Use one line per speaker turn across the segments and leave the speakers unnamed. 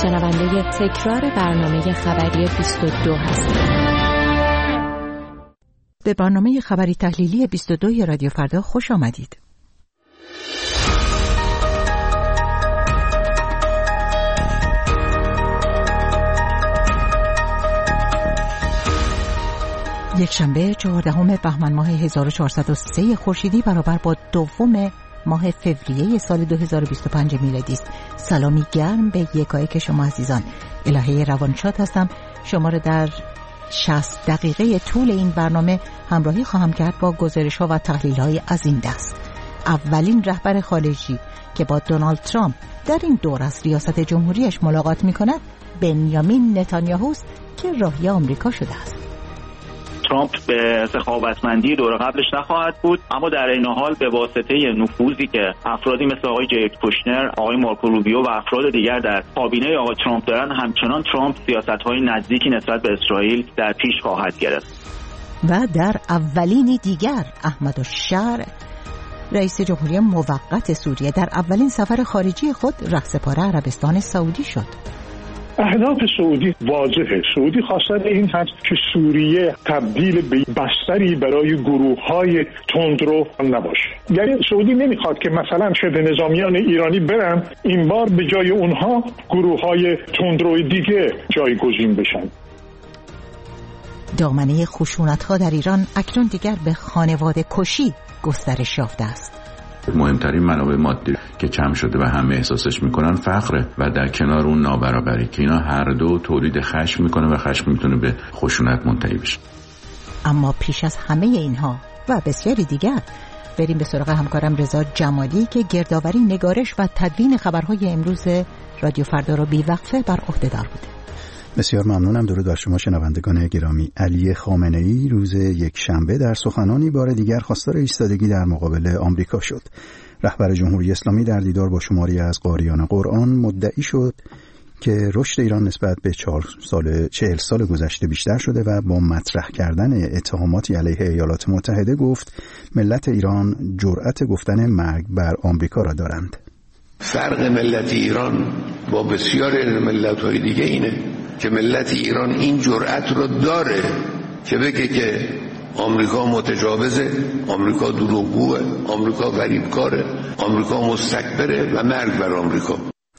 شنونده تکرار برنامه خبری 22 هستید.
به برنامه خبری تحلیلی 22 رادیو فردا خوش آمدید. یکشنبه 14 بهمن ماه 1403 خورشیدی برابر با 2 ماه فوریه سال 2025 میلادی است. سلامی گرم به یکایک شما عزیزان. الهه روانشاد هستم. شما را در 60 دقیقه طول این برنامه همراهی خواهم کرد با گزارش‌ها و تحلیل‌های از این دست. اولین رهبر خارجی که با دونالد ترامپ در این دور از ریاست جمهوریش ملاقات می‌کند بنیامین نتانیاهوست که راهی آمریکا شده است.
ترامپ به سخاوتمندی دور قبلش نخواهد بود، اما در این حال به واسطه نفوذی که افرادی مثل آقای جیرد کوشنر، آقای مارکو روبیو و افراد دیگر در کابینه آقای ترامپ دارن، همچنان ترامپ سیاست‌های نزدیکی نسبت به اسرائیل در پیش خواهد گرفت.
و در اولینی دیگر احمدالشهر رئیس جمهوری موقت سوریه در اولین سفر خارجی خود رهسپار عربستان سعودی شد.
اهداف سعودی واضحه. سعودی خواستار این هست که سوریه تبدیل به بستری برای گروه‌های تندرو نباشه. یعنی سعودی نمیخواد که مثلا شبه نظامیان ایرانی برن، این بار به جای اونها گروه‌های تندرو دیگه جایگزین بشن.
دامنه خشونت‌ها در ایران اکنون دیگر به خانواده کشی گسترش یافته است.
مهمترین منابع مادی که کم شده و همه احساسش میکنن فقره و در کنار اون نابرابری که اینا هر دو تولید خشم میکنه و خشم میتونه به خشونت منتهی بشه.
اما پیش از همه اینها و بسیاری دیگر بریم به سراغ همکارم رضا جمالی که گردآوری، نگارش و تدوین خبرهای امروز رادیو فردا را بی‌وقفه بر عهده دار بوده.
بسیار ممنونم. درود بر شما شنوندگان گرامی. علی خامنه‌ای روز یکشنبه در سخنانی بار دیگر خواستار ایستادگی در مقابل آمریکا شد. رهبر جمهوری اسلامی در دیدار با شماری از قاریان قرآن مدعی شد که رشد ایران نسبت به 40 سال گذشته بیشتر شده و با مطرح کردن اتهاماتی علیه ایالات متحده گفت ملت ایران جرأت گفتن مرگ بر آمریکا را دارند.
فرق ملت ایران با بسیاری ملت‌های دیگه اینه که ملت ایران این جرأت رو داره که بگه که آمریکا متجاوزه، آمریکا دروغگوه، آمریکا فریبکاره، آمریکا مستکبره و مرگ بر آمریکا.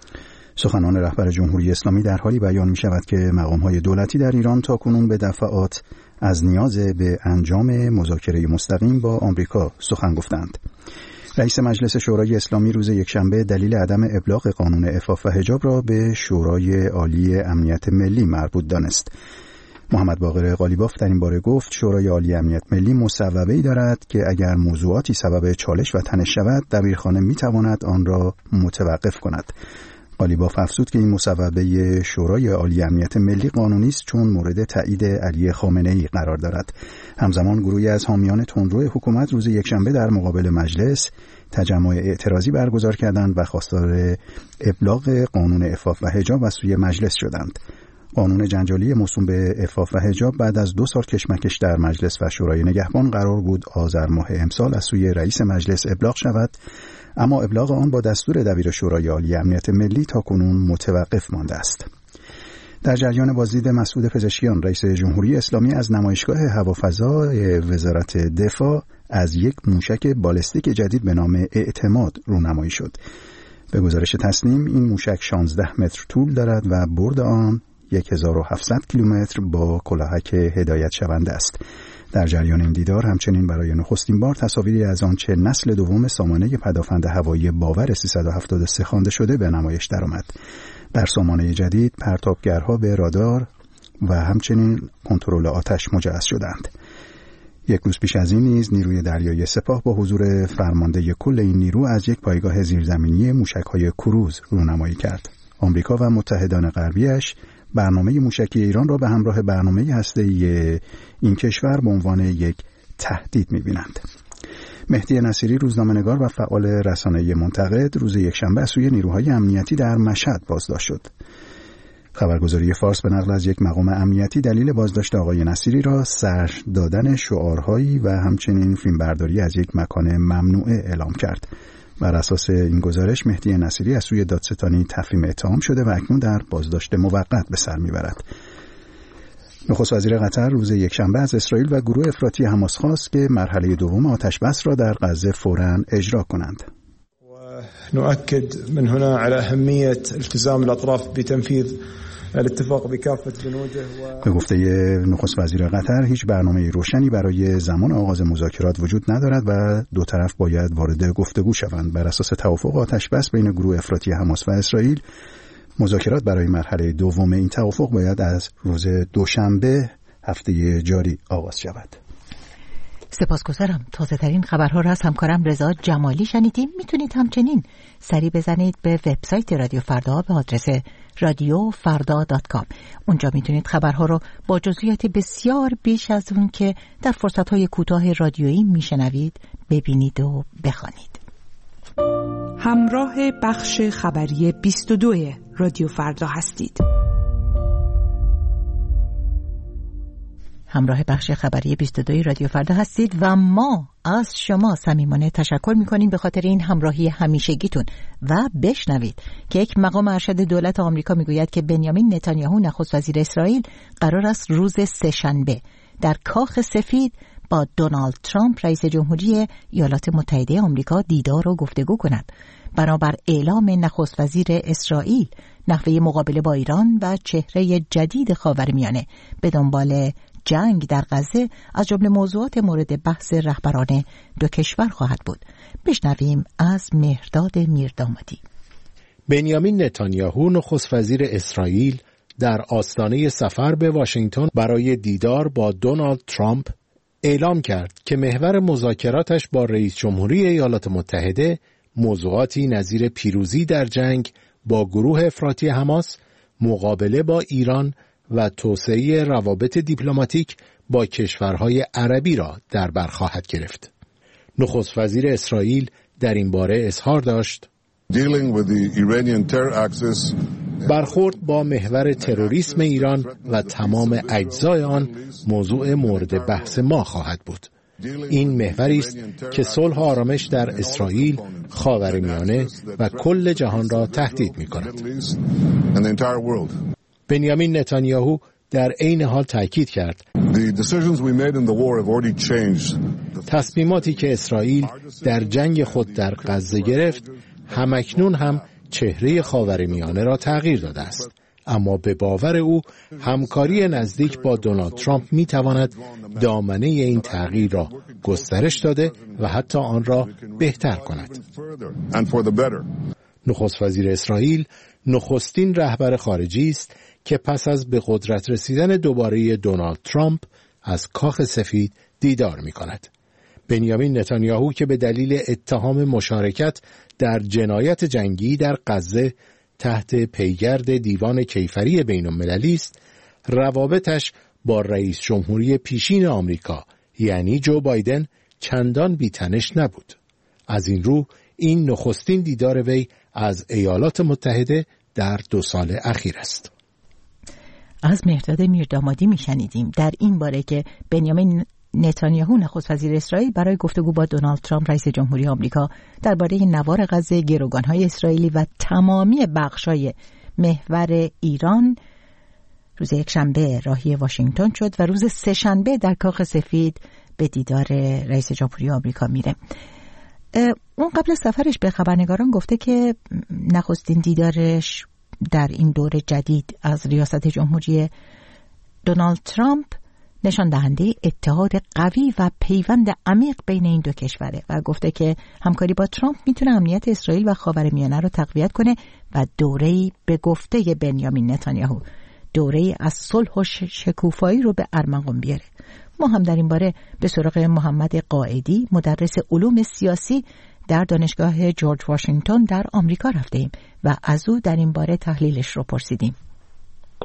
سخنان رهبر جمهوری اسلامی در حالی بیان می شود که مقام‌های دولتی در ایران تاکنون به دفعات از نیاز به انجام مذاکره مستقیم با آمریکا سخن گفتند. رئیس مجلس شورای اسلامی روز یکشنبه دلیل عدم ابلاغ قانون عفاف و حجاب را به شورای عالی امنیت ملی مربوط دانست. محمد باقر قالیباف در این باره گفت شورای عالی امنیت ملی مصوبه‌ای دارد که اگر موضوعاتی سبب چالش و تنش شود دبیرخانه می‌تواند آن را متوقف کند. قالیباف افزود که این مصوبه شورای عالی امنیت ملی قانونی است چون مورد تایید علی خامنه‌ای قرار دارد. همزمان گروهی از حامیان تندرو حکومت روز یکشنبه در مقابل مجلس تجمع اعتراضی برگزار کردند و خواستار ابلاغ قانون عفاف و حجاب از سوی مجلس شدند. قانون جنجالی موسوم به عفاف و حجاب بعد از 2 سال کشمکش در مجلس و شورای نگهبان قرار بود آذر ماه امسال از سوی رئیس مجلس ابلاغ شود، اما ابلاغ آن با دستور دبیر شورای عالی امنیت ملی تاکنون متوقف مانده است. در جریان بازدید مسعود پزشکیان رئیس جمهوری اسلامی از نمایشگاه هوافضای وزارت دفاع از یک موشک بالستیک جدید به نام اعتماد رونمایی شد. به گزارش تصنیم این موشک 16 متر طول دارد و برد آن 1700 کیلومتر با کلاهک هدایت شونده است. در جریان این دیدار همچنین برای نخستین بار تصاویری از آنچه نسل دوم سامانه پدافند هوایی باور 373 خوانده شده به نمایش درآمد. در سامانه جدید پرتابگرها به رادار و همچنین کنترل آتش مجهز شدند. یک روز پیش از این نیز نیروی دریایی سپاه با حضور فرمانده کل این نیرو از یک پایگاه زیرزمینی موشک‌های کروز رونمایی کرد. آمریکا و متحدان غربیش برنامه موشکی ایران را به همراه برنامه هسته‌ای این کشور به عنوان یک تهدید می‌بینند. مهدی نصیری روزنامه‌نگار و فعال رسانه‌ای منتقد روز یکشنبه از سوی نیروهای امنیتی در مشهد بازداشت شد. خبرگزاری فارس به نقل از یک مقام امنیتی دلیل بازداشت آقای نصیری را سر دادن شعارهایی و همچنین فیلمبرداری از یک مکان ممنوعه اعلام کرد. بر اساس این گزارش مهدی نصیری از سوی دادستانی تفریم اتهام شده و اکنون در بازداشت موقت به سر میبرد. نخست وزیر قطر روز یکشنبه از اسرائیل و گروه افراطی حماس خواست که مرحله دوم آتش‌بس را در غزه فوراً اجرا کنند.
نؤكد من هنا على أهمية التزام الأطراف بتنفيذ الاتفاق بكافة بنوده.
به گفته نخست وزیر قطر هیچ برنامه روشنی برای زمان آغاز مذاکرات وجود ندارد و دو طرف باید وارد گفتگو شوند. بر اساس توافق آتش‌بس بین گروه افراطی حماس و اسرائیل، مذاکرات برای مرحله دوم این توافق باید از روز دوشنبه هفته جاری آغاز شود.
سپاسگزارم. تازه ترین خبرها را از همکارم رضا جمالی شنیدیم. میتونید همچنین سری بزنید به وبسایت رادیو فردا به آدرس radiofarda.com. اونجا میتونید خبرها رو با جزئیات بسیار بیش از اون که در فرصت‌های کوتاه رادیویی میشنوید ببینید و بخوانید.
همراه بخش خبری 22 رادیو فردا هستید.
همراه بخش خبری 22 رادیو فردا هستید و ما از شما صمیمانه تشکر می‌کنیم به خاطر این همراهی همیشگیتون و بشنوید که یک مقام ارشد دولت آمریکا میگوید که بنیامین نتانیاهو نخست وزیر اسرائیل قرار است روز سه‌شنبه در کاخ سفید با دونالد ترامپ رئیس جمهوری ایالات متحده آمریکا دیدار و گفتگو کند. بنابر اعلام نخست وزیر اسرائیل، نحوه مقابله با ایران و چهره جدید خاورمیانه به دنبال جنگ در غزه از جمله موضوعات مورد بحث رهبران دو کشور خواهد بود. بشنویم از مهرداد میردامادی.
بنیامین نتانیاهو نخست وزیر اسرائیل در آستانه سفر به واشنگتن برای دیدار با دونالد ترامپ اعلام کرد که محور مذاکراتش با رئیس جمهوری ایالات متحده موضوعاتی نظیر پیروزی در جنگ با گروه افراطی حماس، مقابله با ایران و توسعه روابط دیپلماتیک با کشورهای عربی را در بر خواهد گرفت. نخست وزیر اسرائیل در این باره اظهار داشت: برخورد با محور تروریسم ایران و تمام اجزای آن موضوع مورد بحث ما خواهد بود. این محوری است که صلح و آرامش در اسرائیل، خاورمیانه و کل جهان را تهدید می‌کند. بنیامین نتانیاهو در عین حال تاکید کرد تصمیماتی که اسرائیل در جنگ خود در غزه گرفت همکنون هم چهره خاورمیانه را تغییر داده است، اما به باور او همکاری نزدیک با دونالد ترامپ میتواند دامنه این تغییر را گسترش داده و حتی آن را بهتر کند. نخست وزیر اسرائیل نخستین رهبر خارجی است که پس از به قدرت رسیدن دوباره دونالد ترامپ از کاخ سفید دیدار می کند. بنیامین نتانیاهو که به دلیل اتهام مشارکت در جنایت جنگی در غزه تحت پیگرد دیوان کیفری بین المللی است، روابطش با رئیس جمهوری پیشین آمریکا یعنی جو بایدن چندان بی‌تنش نبود. از این رو این نخستین دیدار وی از ایالات متحده در 2 سال اخیر است.
از مهرداد میردامادی میشنیدیم در این باره که بنیامین نتانیاهو نخست وزیر اسرائیل برای گفتگو با دونالد ترامپ رئیس جمهوری آمریکا درباره نوار غزه، گروگان‌های اسرائیلی و تمامی بخش‌های محور ایران روز یکشنبه راهی واشنگتن شد و روز سه‌شنبه در کاخ سفید به دیدار رئیس جمهوری آمریکا میره. اون قبل از سفرش به خبرنگاران گفته که نخستین دیدارش در این دور جدید از ریاست جمهوری دونالد ترامپ نشان دهنده اتحاد قوی و پیوند عمیق بین این دو کشوره و گفته که همکاری با ترامپ میتونه امنیت اسرائیل و خاورمیانه رو تقویت کنه و دوره‌ای به گفته بنیامین نتانیاهو دوره‌ای از صلح و شکوفایی رو به ارمغان بیاره. ما هم در این باره به سراغ محمد قائدی مدرس علوم سیاسی در دانشگاه جورج واشنگتن در آمریکا رفتیم و از او در این باره تحلیلش رو پرسیدیم.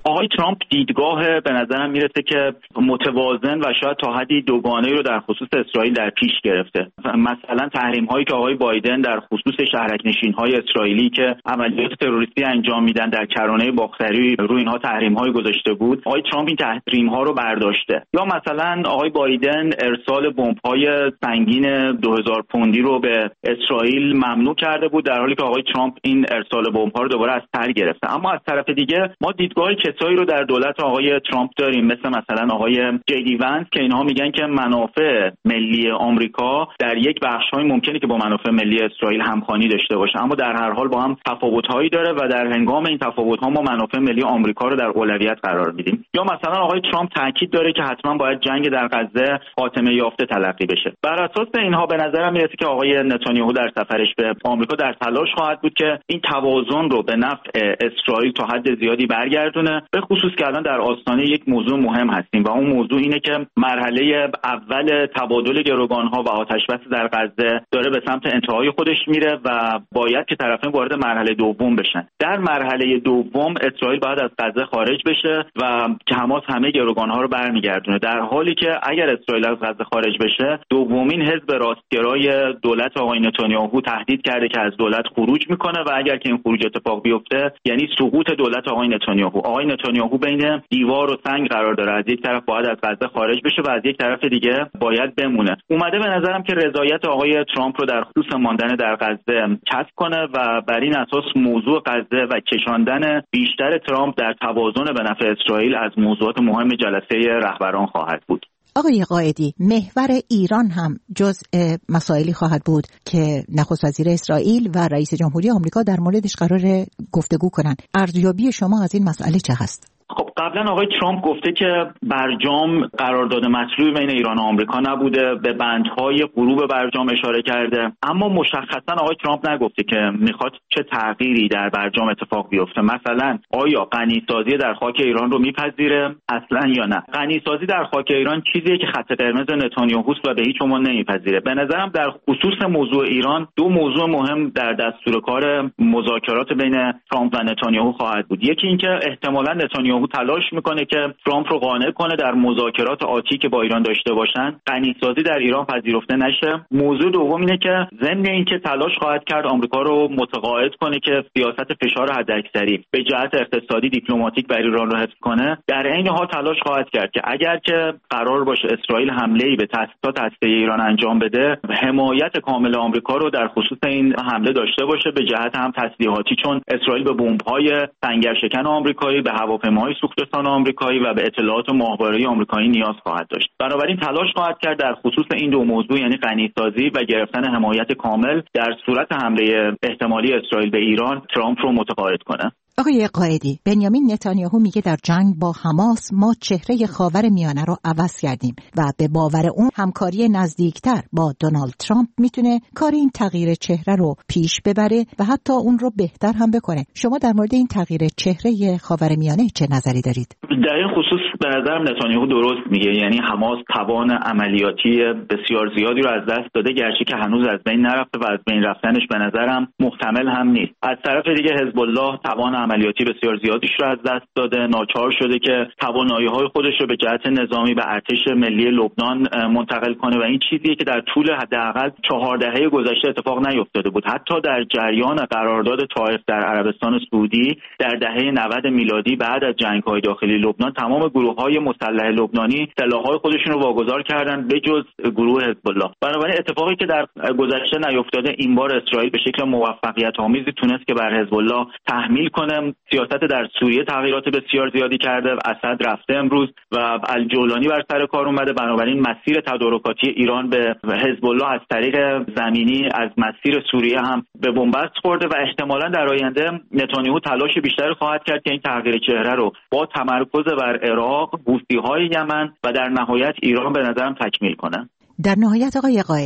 آقای ترامپ دیدگاه به نظرم میرسه که متوازن و شاید تا حدی دوگانه‌ای رو در خصوص اسرائیل در پیش گرفته. مثلا تحریم‌هایی که آقای بایدن در خصوص شهرک‌نشین‌های اسرائیلی که عملیات تروریستی انجام میدن در کرانه باختری روی اینها تحریم‌های گذاشته بود، آقای ترامپ این تحریم‌ها رو برداشته. یا مثلا آقای بایدن ارسال بمب‌های سنگین 2000 پوندی رو به اسرائیل ممنوع کرده بود، در حالی که آقای ترامپ این ارسال بمب‌ها رو دوباره از سر گرفته. اما از طرف دیگه ما دیدگاه کسایی رو در دولت آقای ترامپ داریم مثلا آقای جی دی ونس که اینها میگن که منافع ملی آمریکا در یک بخش‌های ممکنه که با منافع ملی اسرائیل همخوانی داشته باشه، اما در هر حال با هم تفاوت‌هایی داره و در هنگام این تفاوت‌ها ما منافع ملی آمریکا رو در اولویت قرار میدیم. یا مثلا آقای ترامپ تاکید داره که حتما باید جنگ در غزه خاتمه یافته تلقی بشه. بر اساس اینها به نظرم میاد که آقای نتانیاهو در سفرش به آمریکا در تلاش خواهد بود که این توازن رو به نفع اسرائیل تا حد زیادی برگردونه، به خصوص که الان در آستانه یک موضوع مهم هستیم و اون موضوع اینه که مرحله اول تبادل گروگان‌ها و آتش‌بس در غزه داره به سمت انتهای خودش میره و باید که طرفین وارد مرحله دوم بشن. در مرحله دوم اسرائیل باید از غزه خارج بشه و که حماس همه گروگان‌ها رو برمیگردونه، در حالی که اگر اسرائیل از غزه خارج بشه دومین حزب راستگرای دولت آقای نتانیاهو تهدید کرده که از دولت خروج میکنه و اگر که این خروج اتفاق بیفته یعنی سقوط دولت آقای نتانیاهو. آقای نتانیاهو بین دیوار و سنگ قرار داره، از یک طرف باید از غزه خارج بشه و از یک طرف دیگه باید بمونه. اومده به نظرم که رضایت آقای ترامپ رو در خصوص ماندن در غزه کسب کنه و بر این اساس موضوع غزه و کشاندن بیشتر ترامپ در توازن به نفع اسرائیل از موضوعات مهم جلسه رهبران خواهد بود.
آقای قائدی، محور ایران هم جزء مسائلی خواهد بود که نخست وزیر اسرائیل و رئیس جمهوری آمریکا در موردش قرار گفتگو کنند. ارزیابی شما از این مسئله چه هست؟
خب قبلا آقای ترامپ گفته که برجام قرارداد مطلوبی بین ایران و آمریکا نبوده، به بندهای غروب برجام اشاره کرده، اما مشخصا آقای ترامپ نگفته که میخواد چه تغییری در برجام اتفاق بیفته. مثلا آیا غنیسازی در خاک ایران رو میپذیره اصلا یا نه؟ غنیسازی در خاک ایران چیزیه که خط قرمز نتانیاهوست و به هیچ عنوان نمیپذیره. به نظرم در خصوص موضوع ایران دو موضوع مهم در دستور کار مذاکرات بین ترامپ و نتانیاهو خواهد بود. یکی اینکه احتمالاً نتانیاهو تلاش میکنه که ترامپ رو قانع کنه در مذاکرات آتی که با ایران داشته باشن غنیسازی در ایران پذیرفته نشه. موضوع دوم اینه که ضمن اینکه تلاش خواهد کرد آمریکا رو متقاعد کنه که سیاست فشار حداکثری به جهت اقتصادی دیپلماتیک بر ایران رو حفظ کنه، در عین حال تلاش خواهد کرد که اگر که قرار باشه اسرائیل حمله‌ای به تأسیسات هسته‌ای ایران انجام بده، حمایت کامل آمریکا رو در خصوص این حمله داشته باشه به جهت هم تسلیحاتی، چون اسرائیل به بمب‌های سنگرشکن آمریکایی، به هواپیماهای سوختسان آمریکایی و به اطلاعات ماهواره‌ای آمریکایی نیاز خواهد داشت. بنابراین تلاش خواهد کرد در خصوص این دو موضوع، یعنی غنیسازی و گرفتن حمایت کامل در صورت حمله احتمالی اسرائیل به ایران، ترامپ رو متقاعد کنه.
آقای قائدی، بنیامین نتانیاهو میگه در جنگ با حماس ما چهره خاورمیانه رو عوض کردیم و به باور اون همکاری نزدیکتر با دونالد ترامپ میتونه کار این تغییر چهره رو پیش ببره و حتی اون رو بهتر هم بکنه. شما در مورد این تغییر چهره خاورمیانه چه نظری دارید؟
در این خصوص به نظرم نتانیاهو درست میگه، یعنی حماس توان عملیاتی بسیار زیادی رو از دست داده، گرچه که هنوز از بین نرفته و از بین رفتنش به نظرم محتمل هم نیست. از طرف دیگه حزب الله توان عملیاتی بسیار زیادیش رو از دست داده، ناچار شده که توانایی‌های خودش رو به جهت نظامی به ارتش ملی لبنان منتقل کنه و این چیزیه که در طول حداقل 4 دهه گذشته اتفاق نیفتاده بود. حتی در جریان قرارداد طائف در عربستان سعودی در دهه 90 میلادی بعد از جنگ‌های داخلی لبنان تمام گروه‌های مسلح لبنانی سلاح‌های خودشون رو واگذار کردن به جز گروه حزب الله. بنابراین اتفاقی که در گذشته نیفتاده، این بار اسرائیل به شکل موفقیت‌آمیزی تونست که بر حزب الله تحمیل کنه. سیاست در سوریه تغییرات بسیار زیادی کرده، اسد رفته امروز و الجولانی بر سر کار اومده، بنابراین مسیر تدارکاتی ایران به حزب الله از طریق زمینی از مسیر سوریه هم به بنبست خورده و احتمالاً در آینده نتانیاهو تلاش بیشتری خواهد کرد که این تغییر چهره رو با تمرکز بر عراق، حوثی‌های یمن و در نهایت ایران به نظرم تکمیل کنه.
در نهایت آقای قائدی،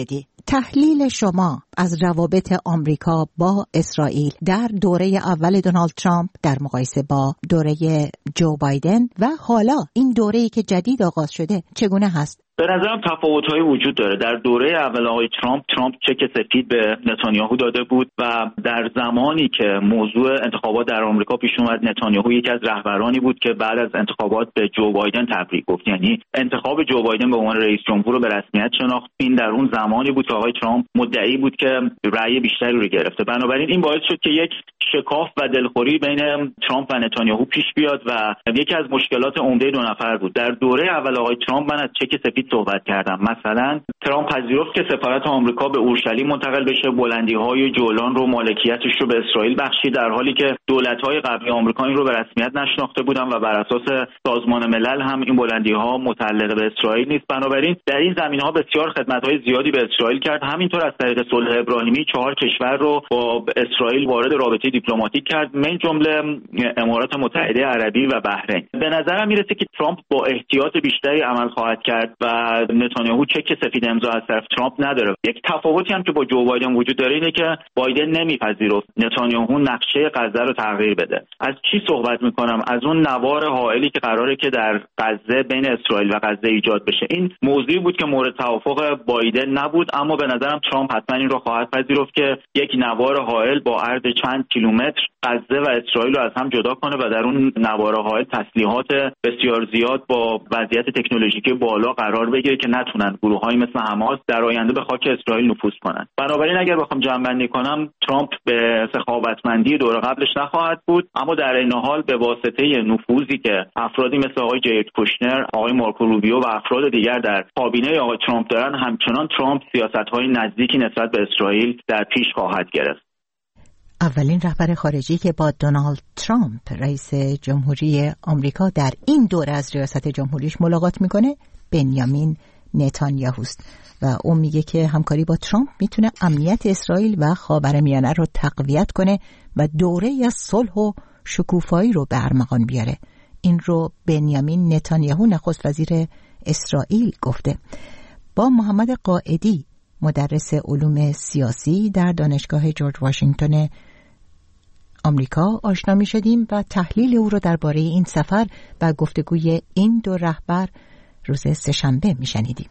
تحلیل شما از روابط آمریکا با اسرائیل در دوره اول دونالد ترامپ در مقایسه با دوره جو بایدن و حالا این دوره‌ای که جدید آغاز شده چگونه هست؟
به نظرم تفاوت‌هایی وجود داره. در دوره اول آقای ترامپ چک سفید به نتانیاهو داده بود و در زمانی که موضوع انتخابات در آمریکا پیش اومد، نتانیاهو یکی از رهبرانی بود که بعد از انتخابات به جو بایدن تبریک گفت. یعنی انتخاب جو بایدن به عنوان رئیس جمهور رو به رسمیت شناخت. این در اون زمانی بود که آقای ترامپ مدعی بود که رأی بیشتری رو گرفته. بنابراین این باعث شد که یک شکاف و دلخوری بین ترامپ و نتانیاهو پیش بیاد و یکی از مشکلات عمده دو نفر بود. در دوره اول آقای ترامپ من از چک سفید صحبت کردم. مثلا ترامپ پذیرفت که سفارت آمریکا به اورشلیم منتقل بشه، بلندی‌های جولان رو مالکیتش رو به اسرائیل بخشید، در حالی که دولت‌های قبلی آمریکا این رو به رسمیت نشناخته بودن و بر اساس سازمان ملل هم این بلندی‌ها متعلق به اسرائیل نیست. بنابراین در این زمینه‌ها بسیار خدمت‌های زیادی به اسرائیل کرد. همینطور از طریق صلح ابراهیمی 4 کشور رو با اسرائیل وارد رابطه دیپلماتیک کرد، من جمله امارات متحده عربی و بحرین. به نظرم میرسه که ترامپ با احتیاط بیشتری عمل خواهد کرد و نتانیاهو چک سفید امضا از طرف ترامپ نداره. یک تفاوتی هم که با جو بایدن وجود داره اینه که بایدن نمیپذیرفت نتانیاهو نقشه غزه رو تغییر بده. از چی صحبت میکنم؟ از اون نوار حائلی که قراره که در غزه بین اسرائیل و غزه ایجاد بشه. این موضوعی بود که مورد توافق بایدن نبود، اما به نظرم ترامپ حتما این رو خواهد پذیرفت که یک نوار حائل با عرض چند کیلومتر غزه و اسرائیل رو از هم جدا کنه و در اون نوار حائل تسلیحات بسیار زیاد با وضعیت تکنولوژیکی بالا قرار بگیره که نتونن گروه‌هایی مثل حماس در آینده به خاک اسرائیل نفوذ کنن. بنابراین اگر بخوام جمع‌بندی کنم، ترامپ به سخاوتمندی دور قبلش نخواهد بود، اما در این حال به واسطه نفوذی که افرادی مثل آقای جیرد کوشنر، آقای مارکو روبیو و افراد دیگر در کابینه آقای ترامپ دارن، همچنان ترامپ سیاست‌های نزدیکی نسبت به اسرائیل در پیش خواهد گرفت.
اولین رهبر خارجی که با دونالد ترامپ رئیس جمهوری آمریکا در این دوره از ریاست جمهوریش ملاقات میکنه بنیامین نتانیاهوست و اون میگه که همکاری با ترامپ میتونه امنیت اسرائیل و خاورمیانه رو تقویت کنه و دوره از صلح و شکوفایی رو به ارمغان بیاره. این رو بنیامین نتانیاهو نخست وزیر اسرائیل گفته. با محمد قائدی مدرس علوم سیاسی در دانشگاه جورج واشنگتن آمریکا آشنا می شدیم و تحلیل او رو درباره این سفر و گفتگوی این دو رهبر روز سه‌شنبه می شنیدیم.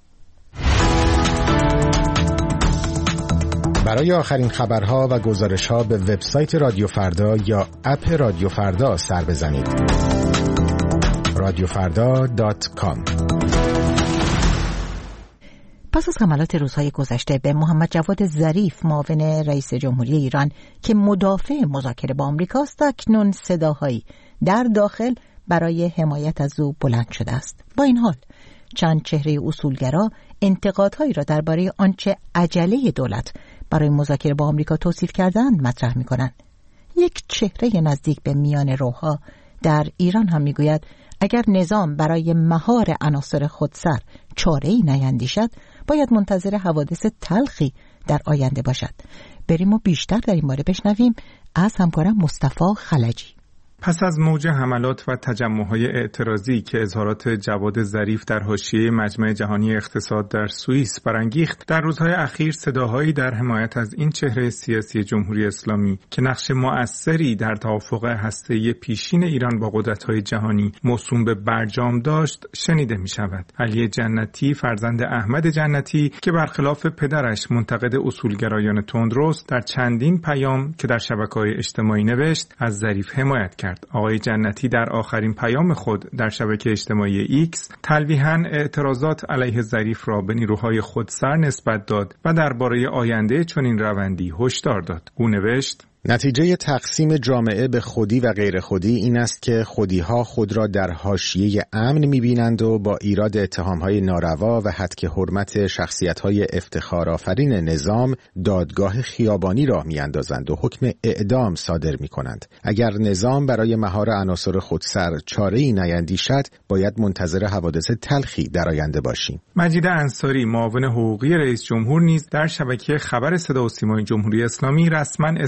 برای آخرین خبرها و گزارش‌ها به وبسایت رادیو فردا یا اپ رادیو فردا سر بزنید. radiofarda.com.
پس از حملات روزهای گذشته به محمد جواد ظریف معاون رئیس جمهوری ایران که مدافع مذاکره با آمریکاست، اکنون صداهایی در داخل برای حمایت از او بلند شده است. با این حال چند چهره اصولگرا انتقادهایی را درباره آنچه عجله دولت برای مذاکره با آمریکا توصیف کردند مطرح می‌کنند. یک چهره نزدیک به میان روها در ایران هم میگوید اگر نظام برای مهار عناصر خودسر چاره‌ای نیندیشد، باید منتظر حوادث تلخی در آینده باشد. بریم و بیشتر در این باره بشنویم از همکارم مصطفی خلجی.
پس از موج حملات و تجمع‌های اعتراضی که اظهارات جواد ظریف در حاشیه مجمع جهانی اقتصاد در سوئیس برانگیخت، در روزهای اخیر صداهایی در حمایت از این چهره سیاسی جمهوری اسلامی که نقش مؤثری در توافق هسته‌ای پیشین ایران با قدرت‌های جهانی موسوم به برجام داشت شنیده می‌شود. علی جنتی فرزند احمد جنتی که برخلاف پدرش منتقد اصولگرایان تندروست، در چندین پیام که در شبکه‌های اجتماعی نوشت از ظریف حمایت کرد. آقای جنتی در آخرین پیام خود در شبکه اجتماعی ایکس تلویحاً اعتراضات علیه ظریف را به نیروهای خودسر نسبت داد و درباره آینده چنین روندی هشدار داد. او نوشت:
نتیجه تقسیم جامعه به خودی و غیر خودی این است که خودی‌ها خود را در حاشیه امن می‌بینند و با ایراد اتهام‌های ناروا و هتک حرمت شخصیت‌های افتخارآفرین نظام دادگاه خیابانی راه می‌اندازند و حکم اعدام صادر می‌کنند. اگر نظام برای مهار عناصر خودسر چاره‌ای نیندیشد، باید منتظر حوادث تلخی در آینده باشیم.
مجید انصاری معاون حقوقی رئیس جمهور نیز در شبکه خبر صدا و سیمای جمهوری اسلامی رسما اسم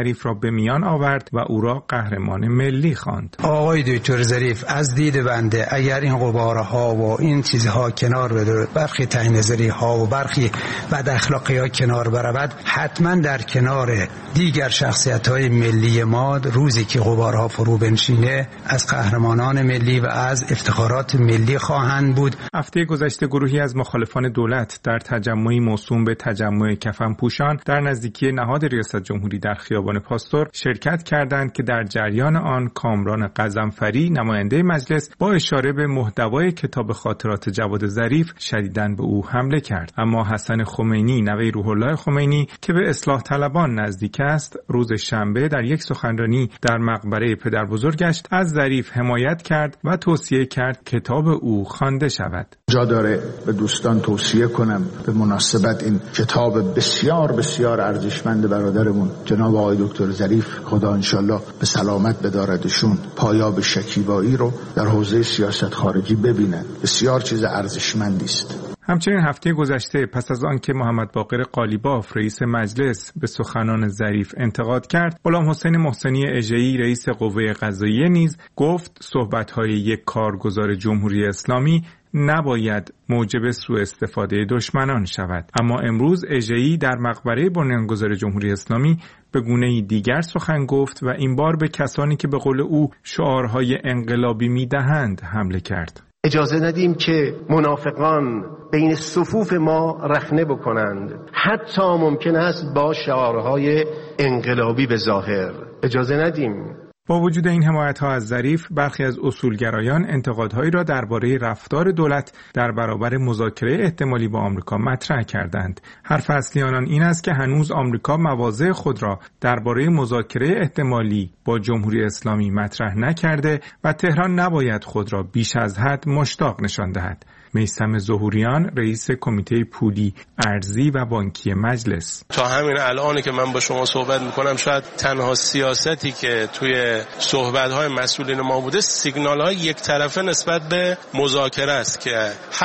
ظریف را به میان آورد و او را قهرمان ملی خواند.
آقای دکتر ظریف، از دید بنده اگر این غبارها و این چیزها کنار بره، برخی تنظری ها و برخی بد اخلاقی ها کنار برود، حتما در کنار دیگر شخصیت های ملی ما روزی که غبارها فرو بنشینه از قهرمانان ملی و از افتخارات ملی خواهند بود.
هفته گذشته گروهی از مخالفان دولت در تجمعی موسوم به تجمع کفنپوشان در نزدیکی نهاد ریاست جمهوری در خیابان پاستور شرکت کردند که در جریان آن کامران غضنفری نماینده مجلس با اشاره به محتوای کتاب خاطرات جواد ظریف شدیداً به او حمله کرد. اما حسن خمینی نوه روح الله خمینی که به اصلاح طلبان نزدیک است، روز شنبه در یک سخنرانی در مقبره پدربزرگش از ظریف حمایت کرد و توصیه کرد کتاب او خوانده شود.
جا داره به دوستان توصیه کنم به مناسبت این کتاب بسیار بسیار ارزشمند برادرمون جناب آقای دکتر ظریف، خدا انشالله به سلامت بداردشون، پایاب شکیبایی رو در حوزه سیاست خارجی ببینن. بسیار چیز ارزشمندی است.
همچنین هفته گذشته پس از آن که محمد باقر قالیباف رئیس مجلس به سخنان ظریف انتقاد کرد، غلام حسین محسنی اژه‌ای رئیس قوه قضاییه نیز گفت صحبت‌های یک کارگزار جمهوری اسلامی نباید موجب سوء استفاده دشمنان شود. اما امروز اژه‌ای در مقبره بنیانگذار جمهوری اسلامی به گونه‌ای دیگر سخن گفت و این بار به کسانی که به قول او شعارهای انقلابی می‌دهند حمله کرد.
اجازه ندیم که منافقان بین صفوف ما رخنه بکنند، حتی ممکن است با شعارهای انقلابی به ظاهر. اجازه ندیم.
با وجود این حمایت‌ها از ظریف، برخی از اصولگرایان انتقادهایی را درباره رفتار دولت در برابر مذاکره احتمالی با آمریکا مطرح کردند. حرف اصلی آنان این است که هنوز آمریکا مواضع خود را درباره مذاکره احتمالی با جمهوری اسلامی مطرح نکرده و تهران نباید خود را بیش از حد مشتاق نشان دهد. میثم ظهوریان رئیس کمیته پولی، ارزی و بانکی مجلس:
تا همین الانی که من با شما صحبت میکنم شاید تنها سیاستی که توی صحبت‌های مسئولین ما بوده سیگنال‌های یک طرفه نسبت به مذاکره است که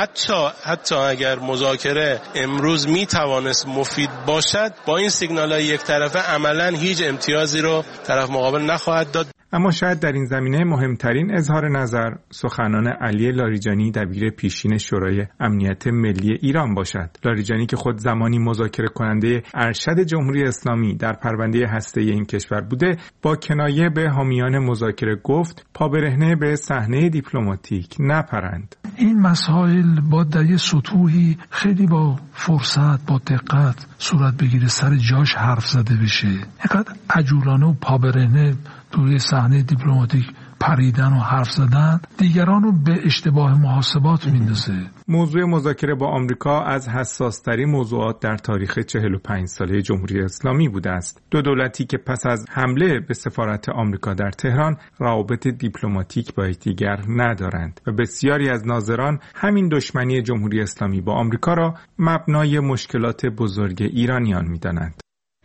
حتی اگر مذاکره امروز میتوانست مفید باشد، با این سیگنال‌های یک طرفه عملاً هیچ امتیازی رو طرف مقابل نخواهد داد.
اما شاید در این زمینه مهمترین اظهار نظر سخنان علی لاریجانی دبیر پیشین شورای امنیت ملی ایران باشد. لاریجانی که خود زمانی مذاکره کننده ارشد جمهوری اسلامی در پرونده هسته‌ای این کشور بوده، با کنایه به حامیان مذاکره گفت پا برهنه به صحنه دیپلماتیک نپرند.
این مسائل با در یه سطوحی خیلی با فرصت، با دقت صورت بگیره، سر جاش حرف زده بشه. اینقدر عجولانه و پا برهنه توی صحنه دیپلماتیک پریدن و حرف زدن دیگران رو به اشتباه محاسبات میندازه.
موضوع مذاکره با آمریکا از حساس‌ترین موضوعات در تاریخ 45 ساله جمهوری اسلامی بوده است. دو دولتی که پس از حمله به سفارت آمریکا در تهران روابط دیپلماتیک با یکدیگر ندارند و بسیاری از ناظران همین دشمنی جمهوری اسلامی با آمریکا را مبنای مشکلات بزرگ ایرانیان می‌دانند.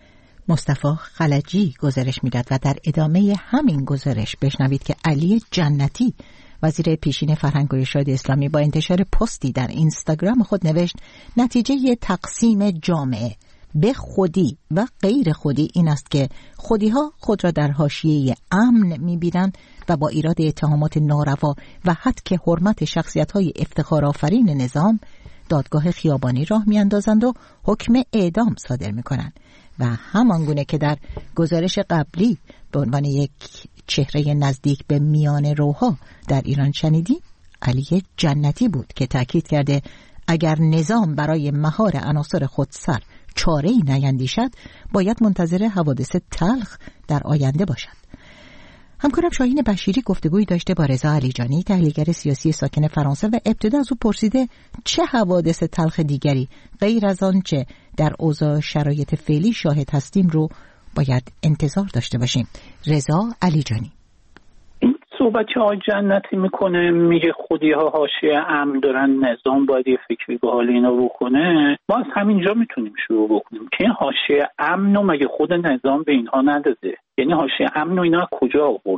مصطفی خلجی گزارش میداد و در ادامه همین گزارش بشنوید که علی جنتی وزیر پیشین فرهنگ و ارشاد اسلامی با انتشار پستی در اینستاگرام خود نوشت نتیجه تقسیم جامعه به خودی و غیر خودی این است که خودی‌ها خود را در حاشیه امن می‌بینند و با ایراد اتهامات ناروا و هتک حرمت شخصیت‌های افتخارآفرین نظام دادگاه خیابانی راه می‌اندازند و حکم اعدام صادر می‌کنند. و همانگونه که در گزارش قبلی به عنوان یک چهره نزدیک به میان روها در ایران شنیدیم، علی جنتی بود که تاکید کرده اگر نظام برای مهار عناصر خودسر چاره‌ای نیندیشد باید منتظر حوادث تلخ در آینده باشد. همکارم شاهین بشیری گفتگویی داشته با رضا علیجانی، تحلیلگر سیاسی ساکن فرانسه، و ابتدا از او پرسیده چه حوادث تلخ دیگری غیر از آن چه در اوضاع شرایط فعلی شاهد هستیم رو باید انتظار داشته باشیم. رضا علیجانی:
این صحبت که آقای جنتی میکنه، میگه خودی‌ها حاشیه امن دارن، نظام باید یه فکری به حال اینا بکنه. ما از همینجا میتونیم شروع بکنیم که این حاشیه امن رو مگه خود نظام به اینها نداده؟ یعنی حاشیه امن رو اینا کجا آوردن؟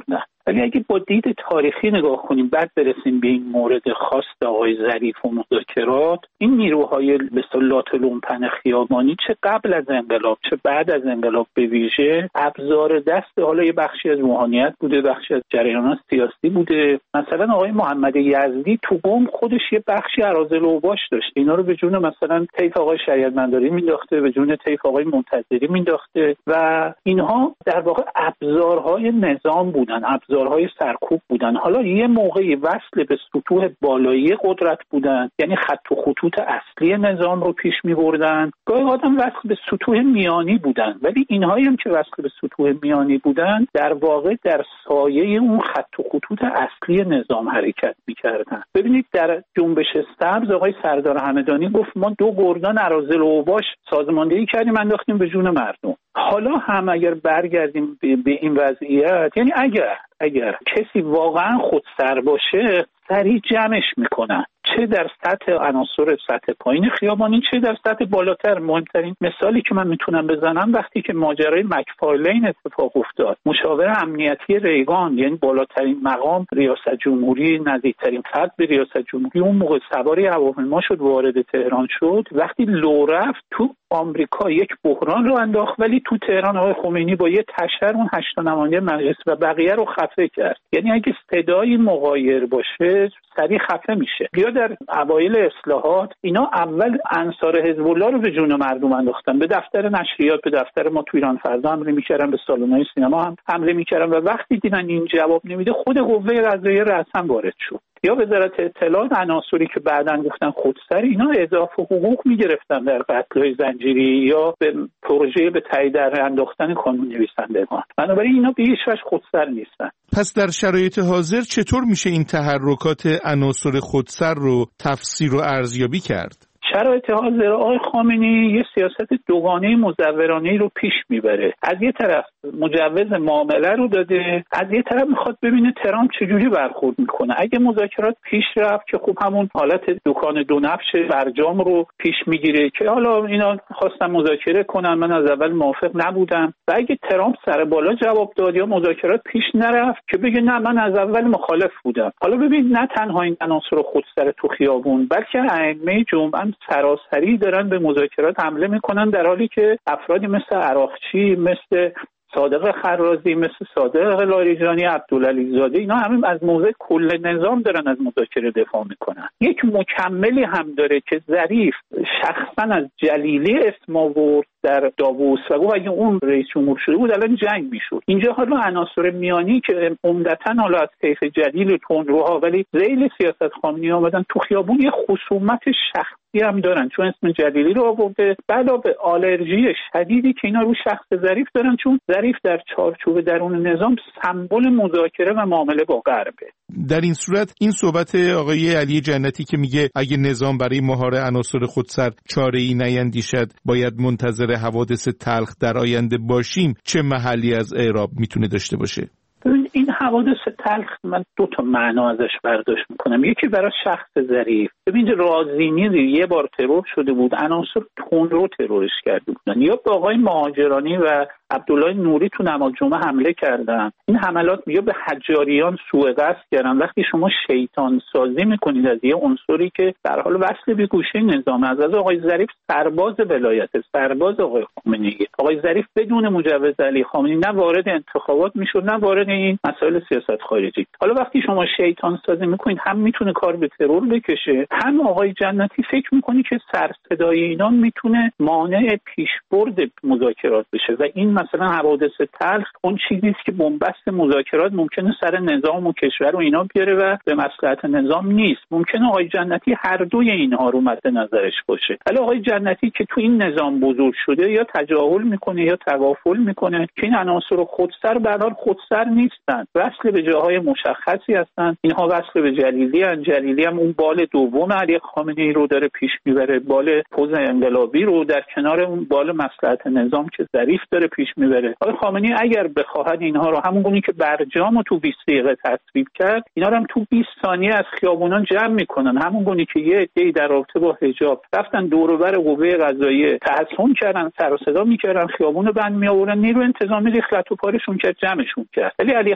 ولی اگه با دید تاریخی نگاه کنیم بعد برسیم به این مورد خاص آقای ظریف و مذاکرات، این نیروهای مثل لاتلومپن خیابانی چه قبل از انقلاب چه بعد از انقلاب به ویژه ابزار دست حالا یه بخشی از روحانیت بوده، بخشی از جریانات سیاسی بوده. مثلا آقای محمد یزدی تو قم خودش یه بخشی اراذل اوباش داشت، اینا رو به جون مثلا طیف آقای شریعتمنداری مینداخته، به جون طیف آقای منتظری مینداخته و اینها در واقع ابزارهای نظام بودن، ابزارهای سرکوب بودن. حالا یه موقعی وصل به سطوح بالایی قدرت بودن، یعنی خط و خطوط اصلی نظام رو پیش می‌بردن. گاهی آدم وصل به سطوح میانی بودن، ولی اینهایی هم که وصل به سطوح میانی بودن در واقع در سایه اون خط و خطوط اصلی نظام حرکت می‌کردن. ببینید در جنبش سبز آقای سردار همدانی گفت ما 2 گردان اراذل اوباش سازماندهی کردیم انداختیم به جون مردم. حالا هم اگر برگردیم به این وضعیت، یعنی اگر کسی واقعا خودسر باشه سریع جمعش میکنن، چه در سطح عناصر سطح پایین خیابانی چه در سطح بالاتر. مهمترین مثالی که من میتونم بزنم وقتی که ماجرای مکفارلین اتفاق افتاد، مشاور امنیتی ریگان یعنی بالاترین مقام ریاست جمهوری، نزدیکترین فرد به ریاست جمهوری، اون موقع سواری هواپیما شد وارد تهران شد، وقتی لو رفت تو آمریکا یک بحران رو انداخت، ولی تو تهران آقای خمینی با یه تشر اون 8 نماینده مجلس و بقیه رو خفه کرد. یعنی اگه صدای مغایر باشه سریع خفه میشه. یا در اوایل اصلاحات اینا اول انصار حزب الله رو به جون مردم انداختن، به دفتر نشریات، به دفتر ما تو ایران فردا حمله میکردن، به سالن‌های سینما هم حمله میکردن و وقتی دیدن این جواب نمیده خود قوه قضاییه رأساً وارد شد. یا وزارت اطلاعات عناصری که بعداً گفتن خودسر، اینا اضافه حقوق میگرفتن در قتل‌های زنجیری یا به پروژه به تایید در انداختن قانون نویسندگان. بنابراین اینا به هیچ وجه خودسر نیستن.
پس در شرایط حاضر چطور میشه این تحرکات عناصر خودسر رو تفسیر و ارزیابی کرد؟
شرایط حاضر آقای خامنه‌ای یه سیاست دوگانه مزورانه‌ای رو پیش میبره. از یه طرف مجوز معامله رو داده، از یه طرف میخواد ببینه ترامپ چجوری برخورد میکنه. اگه مذاکرات پیش رفت که خب همون حالت دکان دو نبش برجام رو پیش میگیره که حالا اینا خواستن مذاکره کنن، من از اول موافق نبودم. و اگه ترامپ سر بالا جواب داد یا مذاکرات پیش نرفت که بگه نه من از اول مخالف بودم. حالا ببین نه تنها این عناصر خودسر تو خیابون، بلکه ائمه جمعه سراسری دارن به مذاکرات حمله میکنن، در حالی که افرادی مثل عراقچی، مثل صادق خرازی، مثل صادق لاریجانی، عبدالعلی زاده، اینا همه از موضع کل نظام دارن از مذاکره دفاع میکنن. یک مکملی هم داره که ظریف شخصا از جلیلی اسم آورد در داووس و گفت اگه اون رئیس جمهور شده بود الان جنگ میشد. اینجا حالا عناصر میانی که عمدتاً حالا از طیف جلیل و تندروها ولی ذیل سیاست خامنه‌ای آمدن تو خیابون، یه خصومت شخصی هم دارن، چون اسم جلیلی رو آورده، علاوه آلرژی شدیدی که اینا رو شخص ظریف دارن، چون ظریف در چارچوب درون نظام سمبل مذاکره و معامله با غربه.
در این صورت این صحبت آقای علی جنتی که میگه اگه نظام برای مهار عناصر خودسر چاره‌ای نیندیشد باید منتظر حوادث تلخ در آینده باشیم، چه محلی از اعراب میتونه داشته باشه؟
این حوادث تلخ من 2 معنا ازش برداشت میکنم. یکی برای شخص ظریف، ببینید رازینی یه بار ترور شده بود، عناصر تندرو ترورش کرده بودن، یا به آقای مهاجرانی و عبدالله نوری تو نماز جمعه حمله کردن. این حملات یا به حجاریان سوء قصد کردن. وقتی شما شیطان سازی میکنید از یه عنصری که در حال وصل به گوشه نظام، از آقای ظریف سرباز ولایت، سرباز آقای خامنه‌ای، آقای ظریف بدون مجوز علی خامنه‌ای نه وارد انتخابات میشد نه وارد این مسائل سیاست خارجی. حالا وقتی شما شیطان سازی میکنید هم میتونه کار به ترور بکشه، هم آقای جنتی فکر میکنی که سر صدای اینا میتونه مانع پیشبرد مذاکرات بشه و این مثلا حوادث تلخ اون چیزی است که بنبست مذاکرات ممکنه سر نظام و کشور و اینا بیاره و به مصلحت نظام نیست. ممکنه آقای جنتی هر دوی اینها رو مد نظرش باشه. ولی آقای جنتی که تو این نظام بزرگ شده یا تجاهل میکنه یا تغافل میکنه که این عناصر خودسر به هر حال خودسر نیستن، وصل به جاهای مشخصی هستن. اینها وصل به جلیلی ان، جلیلی هم اون بال دوم علی خامنه‌ای رو داره پیش میبره، بال پوز انقلابی رو در کنار اون بال مصلحت نظام که ظریف داره پیش میبره. آقای خامنه‌ای اگر بخواهد اینها رو همونگونه که برجامو تو 20 دقیقه تصویب کرد، اینا رو هم تو 20 ثانیه از خیابونان جمع میکنن، همونگونه که یه عده‌ای در رابطه با حجاب رفتن دور و بر قوه قضاییه تحصن کردن، سر و صدا میکردن، خیابونو بند میآوردن، نیرو انتظامی ریخت و پارشون کرد، جمعشون کرد. ولی علی خامنه‌ای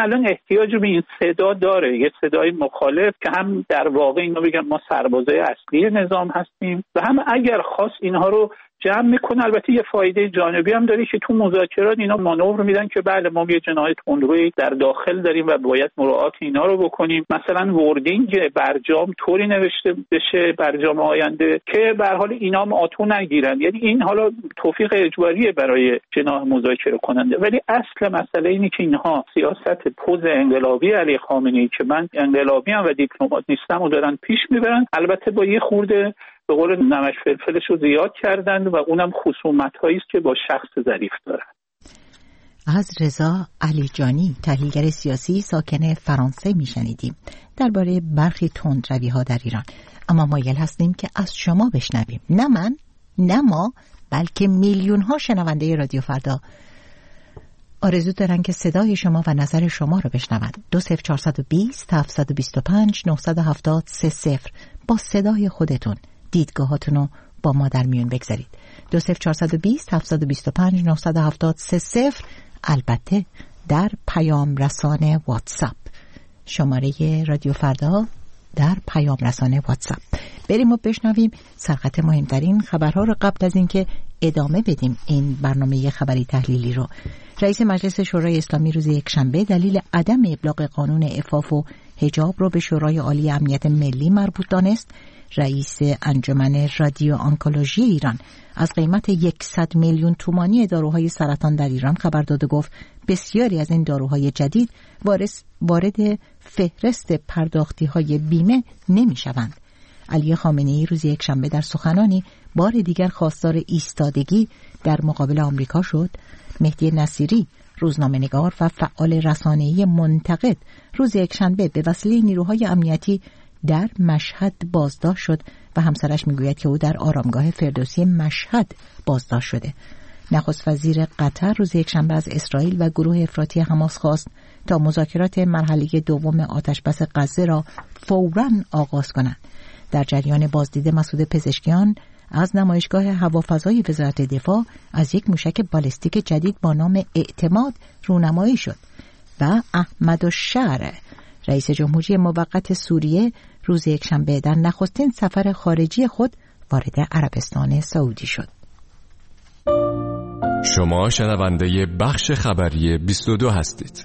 الان احتیاج به این صدا داره، یه صدای مخالف که هم در واقع اینا بگم ما سربازای اصلی نظام هستیم و هم اگر خواست اینها رو جمع میکنه. البته یه فایده جانبی هم داره که تو مذاکرات اینا مانور میدن که بله ما یه جناح تندرویی در داخل داریم و باید مراعات اینا رو بکنیم. مثلا وردینگ برجام طوری نوشته بشه برجام آینده که به هر حال اینا هم آتو نگیرن، یعنی این حالا توفیق اجباریه برای جناح مذاکره کننده. ولی اصل مسئله اینه که اینها سیاست پوز انقلابی علی خامنه‌ای که من انقلابی ام و دیپلمات نیستم و دارن پیش میبرن، البته با یه خورده به قول نمک فلفلش رو زیاد کردن و اونم خصومت‌هایی است که با شخص ظریف دارن.
از رضا علیجانی تحلیلگر سیاسی ساکن فرانسه میشنیدیم درباره برخی تندروی‌ها در ایران، اما مایل هستیم که از شما بشنویم، نه من نه ما بلکه میلیون‌ها شنونده رادیو فردا آرزو دارن که صدای شما و نظر شما رو بشنوند. 20420 725 970 30 با صدای خودتون دیدگاهاتون رو با ما در میون بگذارید. 20420 725 970 30 البته در پیام رسانه واتساپ، شماره رادیو فردا در پیام رسانه واتساپ. بریم و بشنویم سرخط مهمترین خبرها رو قبل از اینکه ادامه بدیم این برنامه خبری تحلیلی رو. رئیس مجلس شورای اسلامی روز یکشنبه دلیل عدم ابلاغ قانون عفاف و حجاب رو به شورای عالی امنیت ملی مربوط دانست. رئیس انجمن رادیو آنکولوژی ایران از قیمت 100 میلیون تومانی داروهای سرطان در ایران خبر داد و گفت بسیاری از این داروهای جدید وارد فهرست پرداختی‌های بیمه نمی‌شوند. علی خامنه‌ای روز یکشنبه در سخنانی بار دیگر خواستار ایستادگی در مقابل آمریکا شد. مهدی نصیری روزنامه‌نگار و فعال رسانه‌ای منتقد روز یکشنبه به وسیله نیروهای امنیتی در مشهد بازداشت شد و همسرش میگوید که او در آرامگاه فردوسی مشهد بازداشت شده. نخست وزیر قطر روز یکشنبه از اسرائیل و گروه افراطی حماس خواست تا مذاکرات مرحله دوم آتشبس غزه را فوراً آغاز کنند. در جریان بازدید مسعود پزشکیان از نمایشگاه هوافضای وزارت دفاع از یک موشک بالستیک جدید با نام اعتماد رونمایی شد. و احمد الشعر رئیس جمهوری موقت سوریه روز یکشنبه در نخستین سفر خارجی خود وارد عربستان سعودی شد.
شما شنونده بخش خبری 22 هستید.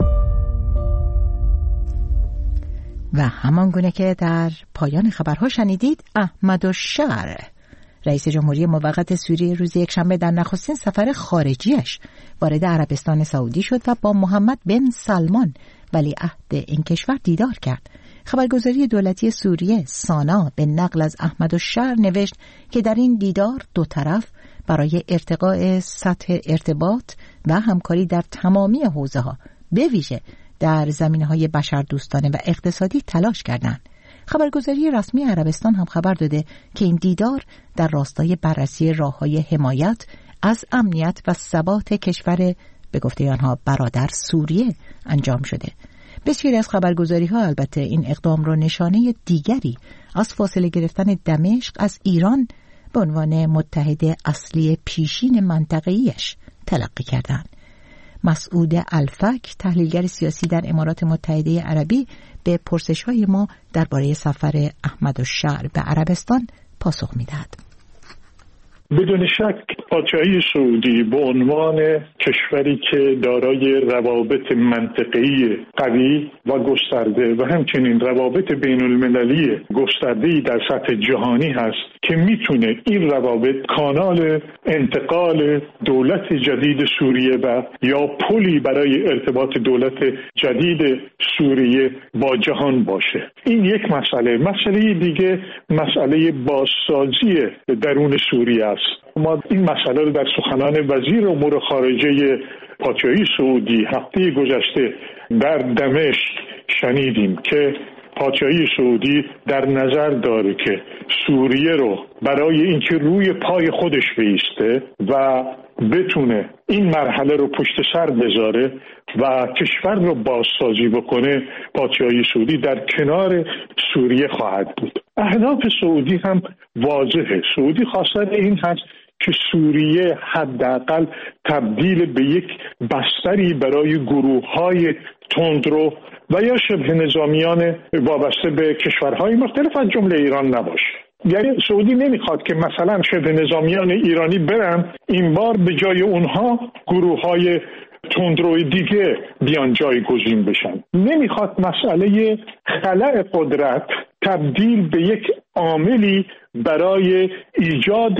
و همان گونه که در پایان خبرها شنیدید، احمد الشعر رئیس جمهوری موقت سوریه روز یکشنبه در نخستین سفر خارجیش وارد عربستان سعودی شد و با محمد بن سلمان ولیعهد این کشور دیدار کرد. خبرگزاری دولتی سوریه سانا به نقل از احمد الشعر نوشت که در این دیدار دو طرف برای ارتقاء سطح ارتباط و همکاری در تمامی حوزه‌ها به ویژه در زمینه‌های بشردوستانه و اقتصادی تلاش کردند. خبرگزاری رسمی عربستان هم خبر داده که این دیدار در راستای بررسی راه‌های حمایت از امنیت و ثبات کشور به گفته آنها برادر سوریه انجام شده. بسیاری از خبرگزاری‌ها البته این اقدام را نشانه دیگری از فاصله گرفتن دمشق از ایران به عنوان متحد اصلی پیشین منطقه‌ایش تلقی کردند. مسعود الفک تحلیلگر سیاسی در امارات متحده عربی به پرسش‌های ما درباره سفر احمد الشعر به عربستان پاسخ می‌دهد.
بدون شک پادشاهی سعودی به عنوان کشوری که دارای روابط منطقه‌ای قوی و گسترده و همچنین روابط بین المللی گسترده‌ای در سطح جهانی هست که میتونه این روابط کانال انتقال دولت جدید سوریه و یا پلی برای ارتباط دولت جدید سوریه با جهان باشه. این یک مسئله دیگه مسئله بازسازی درون سوریه است. ما این مسئله رو در سخنان وزیر امور خارجه پادشاهی سعودی هفته گذشته در دمشق شنیدیم که پادشاهی سعودی در نظر داره که سوریه رو برای اینکه روی پای خودش بایسته و بتونه این مرحله رو پشت سر بذاره و کشور رو بازسازی بکنه، پادشاهی سعودی در کنار سوریه خواهد بود. اهداف سعودی هم واضحه. سعودی خواستار این هست که سوریه حداقل تبدیل به یک بستری برای گروه‌های تندرو و یا شبه نظامیان وابسته به کشورهای مختلف از جمله ایران نباشه. یعنی سعودی نمیخواد که مثلا شبه نظامیان ایرانی برن این بار به جای اونها گروه‌های تندروی دیگه بیان جایگزین بشن. نمیخواد مسئله خلأ قدرت تبدیل به یک عاملی برای ایجاد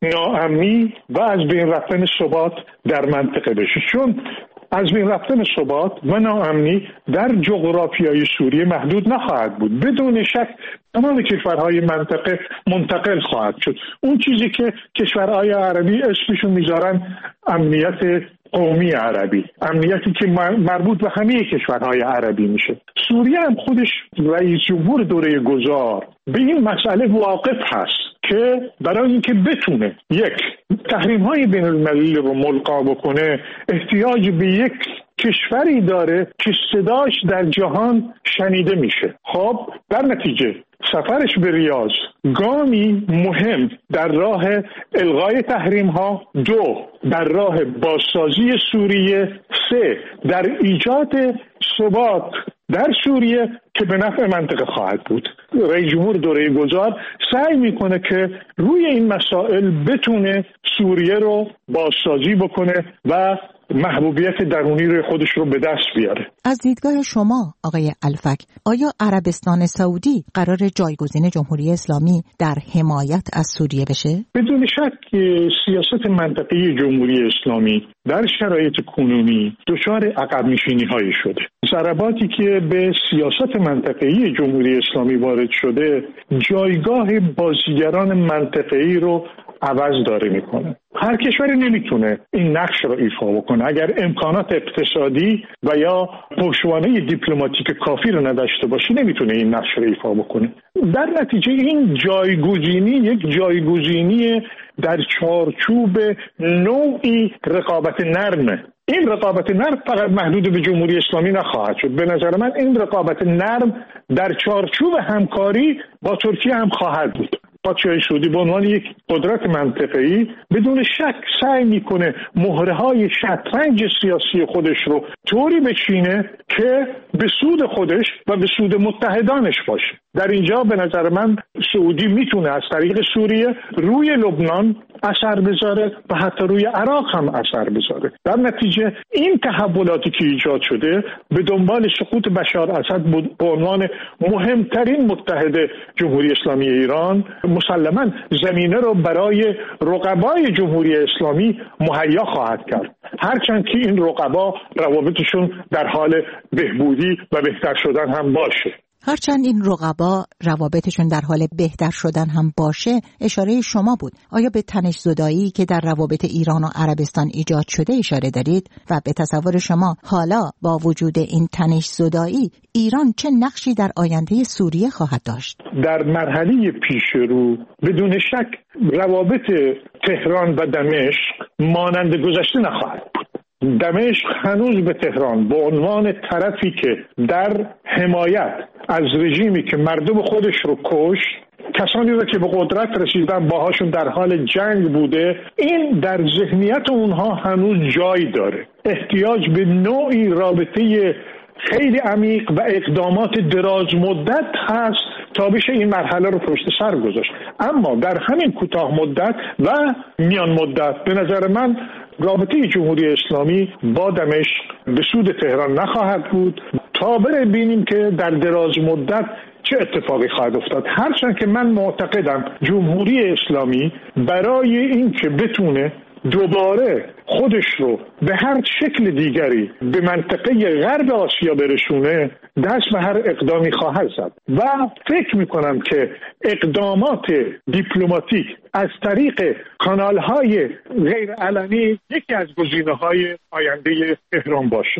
ناامنی و از بین رفتن ثبات در منطقه بشه، چون از بین رفتن ثبات و ناامنی در جغرافیای سوریه محدود نخواهد بود. بدون شک تمام کشورهای منطقه منتقل خواهد شد. اون چیزی که کشورهای عربی اسمشون میذارن امنیت قومی عربی، امنیتی که مربوط به همه کشورهای عربی میشه. سوریه هم خودش رئیس جمهور دوره گذار به این مسئله واقف هست که برای اینکه بتونه یک تحریم‌های بین‌المللی رو ملغا بکنه احتیاج به یک کشوری داره که صداش در جهان شنیده میشه. خب در نتیجه سفرش به ریاض گامی مهم در راه الغای تحریم ها، 2 در راه بازسازی سوریه، 3 در ایجاد ثبات در سوریه که به نفع منطقه خواهد بود. رئیس جمهور دوره گذار سعی میکنه که روی این مسائل بتونه سوریه رو بازسازی بکنه و محبوبیت درونی روی خودش رو به دست بیاره.
از دیدگاه شما آقای الفک، آیا عربستان سعودی قرار جایگزین جمهوری اسلامی در حمایت از سوریه بشه؟ بدون شک سیاست منطقه‌ای جمهوری اسلامی در شرایط کنونی دچار عقب نشینی‌هایی شده. ضرباتی که به سیاست منطقه‌ای جمهوری اسلامی وارد شده جایگاه بازیگران منطقه‌ای رو عوض داره میکنه. هر کشوری نمیتونه این نقش رو ایفا بکنه. اگر امکانات اقتصادی و یا پشتوانه دیپلماتیک کافی رو نداشته باشه نمیتونه این نقش رو ایفا بکنه. در نتیجه این جایگزینی یک جایگزینی در چارچوب نوعی رقابت نرمه. این رقابت نرم فقط محدود به جمهوری اسلامی نخواهد شد. به نظر من این رقابت نرم در چارچوب همکاری با ترکیه هم خواهد بود. پادشاهی سعودی به عنوان یک قدرت منطقه‌ای بدون شک سعی میکنه مهره‌های شطرنج سیاسی خودش رو طوری بچینه که به سود خودش و به سود متحدانش باشه. در اینجا به نظر من سعودی میتونه از طریق سوریه روی لبنان اثر بذاره و حتی روی عراق هم اثر بذاره. در نتیجه این تحولاتی که ایجاد شده به دنبال سقوط بشار اسد به عنوان مهمترین متحد جمهوری اسلامی ایران مسلماً زمینه رو برای رقبای جمهوری اسلامی مهیا خواهد کرد، هرچند که این رقبا روابطشون در حال بهبودی و بهتر شدن هم باشه. هرچند این رقبا روابطشون در حال بهتر شدن هم باشه، اشاره شما بود. آیا به تنش‌زدایی که در روابط ایران و عربستان ایجاد شده اشاره دارید؟ و به تصور شما حالا با وجود این تنش‌زدایی ایران چه نقشی در آینده سوریه خواهد داشت؟ در مرحله پیش رو بدون شک روابط تهران و دمشق مانند گذشته نخواهد بود. دمشق هنوز به تهران به عنوان طرفی که در حمایت از رژیمی که مردم خودش رو کشت، کسانی رو که به قدرت رسیدن باهاشون در حال جنگ بوده، این در ذهنیت اونها هنوز جای داره. احتیاج به نوعی رابطه خیلی عمیق و اقدامات دراز مدت هست تا بشه این مرحله رو پشت سر گذاشت. اما در همین کوتاه مدت و میان مدت به نظر من رابطه جمهوری اسلامی با دمشق به سود تهران نخواهد بود تا ببینیم که در دراز مدت چه اتفاقی خواهد افتاد. هرچند که من معتقدم جمهوری اسلامی برای اینکه بتونه دوباره خودش رو به هر شکل دیگری به منطقه غرب آسیا برسونه دست به هر اقدامی خواهد زد و فکر میکنم که اقدامات دیپلماتیک از طریق کانالهای غیر علنی یکی از گزینه‌های آینده تهران باشه.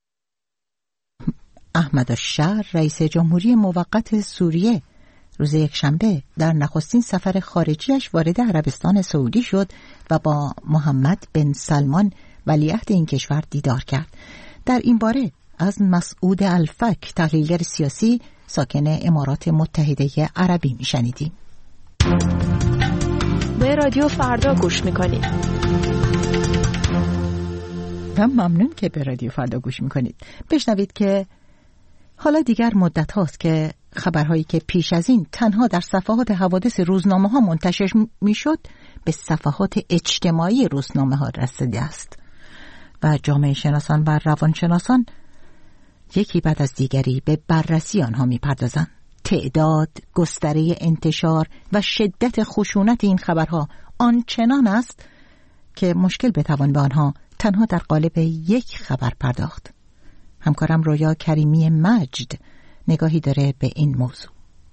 احمد الشهر رئیس جمهوری موقت سوریه روز یکشنبه در نخستین سفر خارجیش وارد عربستان سعودی شد و با محمد بن سلمان ولیعهد این کشور دیدار کرد. در این باره از مسعود الفک تحلیلگر سیاسی ساکن امارات متحده عربی میشنیدیم.
به رادیو فردا گوش میکنید.
هم ممنون که به رادیو فردا گوش میکنید. بشنوید که حالا دیگر مدت هاست که خبرهایی که پیش از این تنها در صفحات حوادث روزنامه ها منتشر میشد به صفحات اجتماعی روزنامه ها رسیده است و جامعه شناسان و روانشناسان یکی بعد از دیگری به بررسی آنها میپردازند. تعداد، گستره انتشار و شدت خشونت این خبرها آنچنان است که مشکل بتوان به آنها تنها در قالب یک خبر پرداخت. همکارم رویا کریمی مجد نگاهی داره به این موضوع.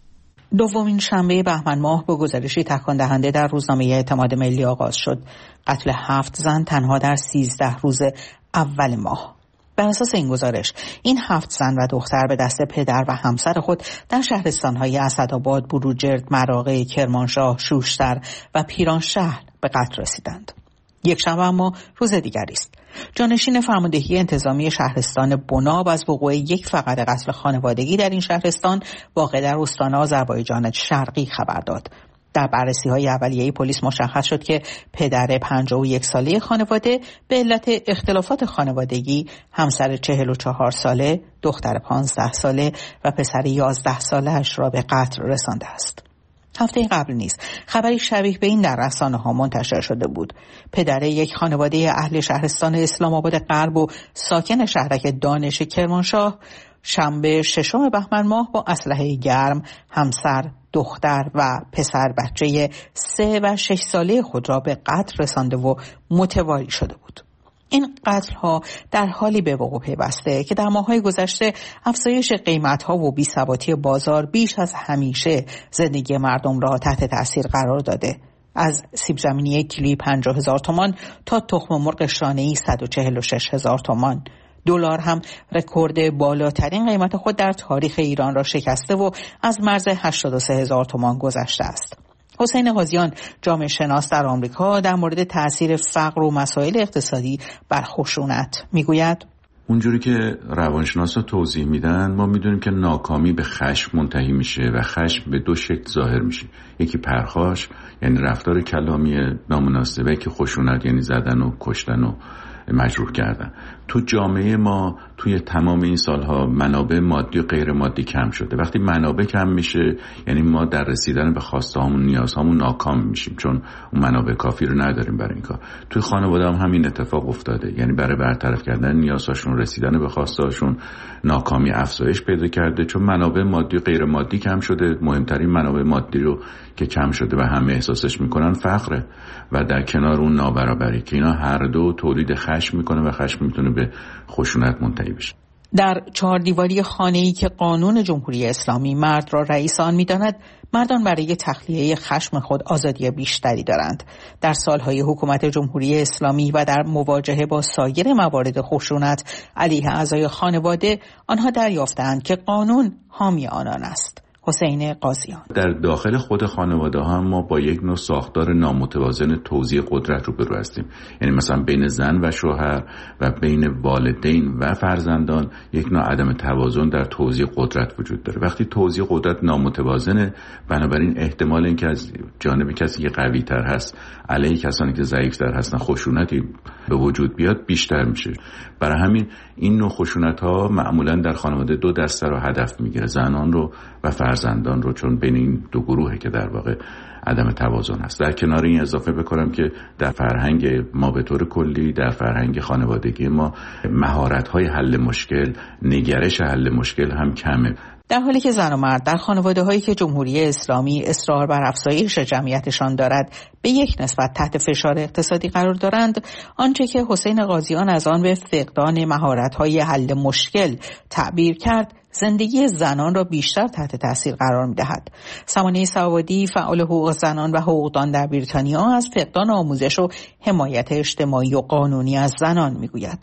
دومین شنبه بهمن ماه با گزارشی تکان دهنده در روزنامه اعتماد ملی آغاز شد. قتل 7 زن تنها در 13 روز اول ماه. بر اساس این گزارش این 7 زن و دختر به دست پدر و همسر خود در شهرستان‌های اسدآباد، بروجرد، مراغه، کرمانشاه، شوشتر و پیرانشهر به قتل رسیدند. یک شنبه اما روز دیگری است. جانشین فرماندهی انتظامی شهرستان بناب از وقوع یک فقره قتل خانوادگی در این شهرستان واقع در استان آذربایجان شرقی خبر داد. در بررسی‌های اولیه پلیس مشخص شد که پدر 51 ساله خانواده به علت اختلافات خانوادگی همسر 44 ساله، دختر 15 ساله و پسر 11 ساله‌اش را به قتل رسانده است. هفته قبل نیز خبری شبیه به این در رسانه‌ها منتشر شده بود. پدر یک خانواده اهل شهرستان اسلام آباد غرب و ساکن شهرک دانش کرمانشاه شنبه 6 بهمن ماه با اسلحه گرم همسر، دختر و پسر بچه 3 و 6 ساله خود را به قتل رسانده و متواری شده بود. این قتل‌ها در حالی به وقوع پیوسته که در ماه‌های گذشته افزایش قیمت‌ها و بی‌ثباتی بازار بیش از همیشه زندگی مردم را تحت تأثیر قرار داده. از سیب زمینی کیلویی 50,000 تومان تا تخم مرغ شانه‌ای 146,000 تومان. دلار هم رکورد بالاترین قیمت خود در تاریخ ایران را شکسته و از مرز 83,000 تومان گذشته است. حسین قاضیان، جامعه شناس در آمریکا، در مورد تأثیر فقر و مسائل اقتصادی بر خشونت میگوید:
اونجوری که روانشناسا توضیح میدن ما میدونیم که ناکامی به خشم منتهی میشه و خشم به 2 شکل ظاهر میشه. یکی پرخاش، یعنی رفتار کلامی نامناسبه، که خشونت یعنی زدن و کشتن و مجروح کردن. تو جامعه ما توی تمام این سالها منابع مادی و غیر مادی کم شده. وقتی منابع کم میشه یعنی ما در رسیدن به خواستهامون، نیازهامون ناکام میشیم، چون اون منابع کافی رو نداریم برای این کار. توی خانواده هم همین اتفاق افتاده، یعنی برای برطرف کردن نیازهاشون، رسیدن به خواستهاشون ناکامی افزایش پیدا کرده، چون منابع مادی و غیر مادی کم شده. مهمترین منابع مادی رو که کم شده و همه احساسش میکنن فقره و در کنار اون نابرابری که اینا هر دو تولید خشم میکنه و خشم میتونه به خشونت منتهی بشه.
در 4 دیواری خانه‌ای که قانون جمهوری اسلامی مرد را رئیس آن می‌داند، مردان برای تخلیه خشم خود آزادی بیشتری دارند. در سالهای حکومت جمهوری اسلامی و در مواجهه با سایر موارد خشونت علیه اعضای خانواده آنها دریافتند که قانون حامی آنان است. حسین قاضیان:
در داخل خود خانواده ها ما با یک نوع ساختار نامتوازن توزیع قدرت روبرو هستیم. یعنی مثلا بین زن و شوهر و بین والدین و فرزندان یک نوع عدم توازن در توزیع قدرت وجود داره. وقتی توزیع قدرت نامتوازنه، بنابراین احتمال اینکه از جانب کسی که قوی تر هست علیه کسانی که ضعیف تر هستن خشونتی به وجود بیاد بیشتر میشه. برای همین این نوع خشونت ها معمولا در خانواده 2 دسته رو هدف میگیره، زنان رو و فرزندان رو، چون بین این 2 گروهه که در واقع عدم توازن هست. در کنار این اضافه بکنم که در فرهنگ ما به طور کلی، در فرهنگ خانوادگی ما مهارت‌های حل مشکل، نگرش حل مشکل هم کمه.
در حالی که زن و مرد در خانواده‌هایی که جمهوری اسلامی اصرار بر افزایش جمعیتشان دارد به یک نسبت تحت فشار اقتصادی قرار دارند، آنچه که حسین قاضیان از آن به فقدان مهارت‌های حل مشکل تعبیر کرد، زندگی زنان را بیشتر تحت تاثیر قرار می‌دهد. سمانه سوادی، فعال حقوق زنان و حقوقدان در بریتانیا، از فقدان آموزش و حمایت اجتماعی و قانونی از زنان می‌گوید: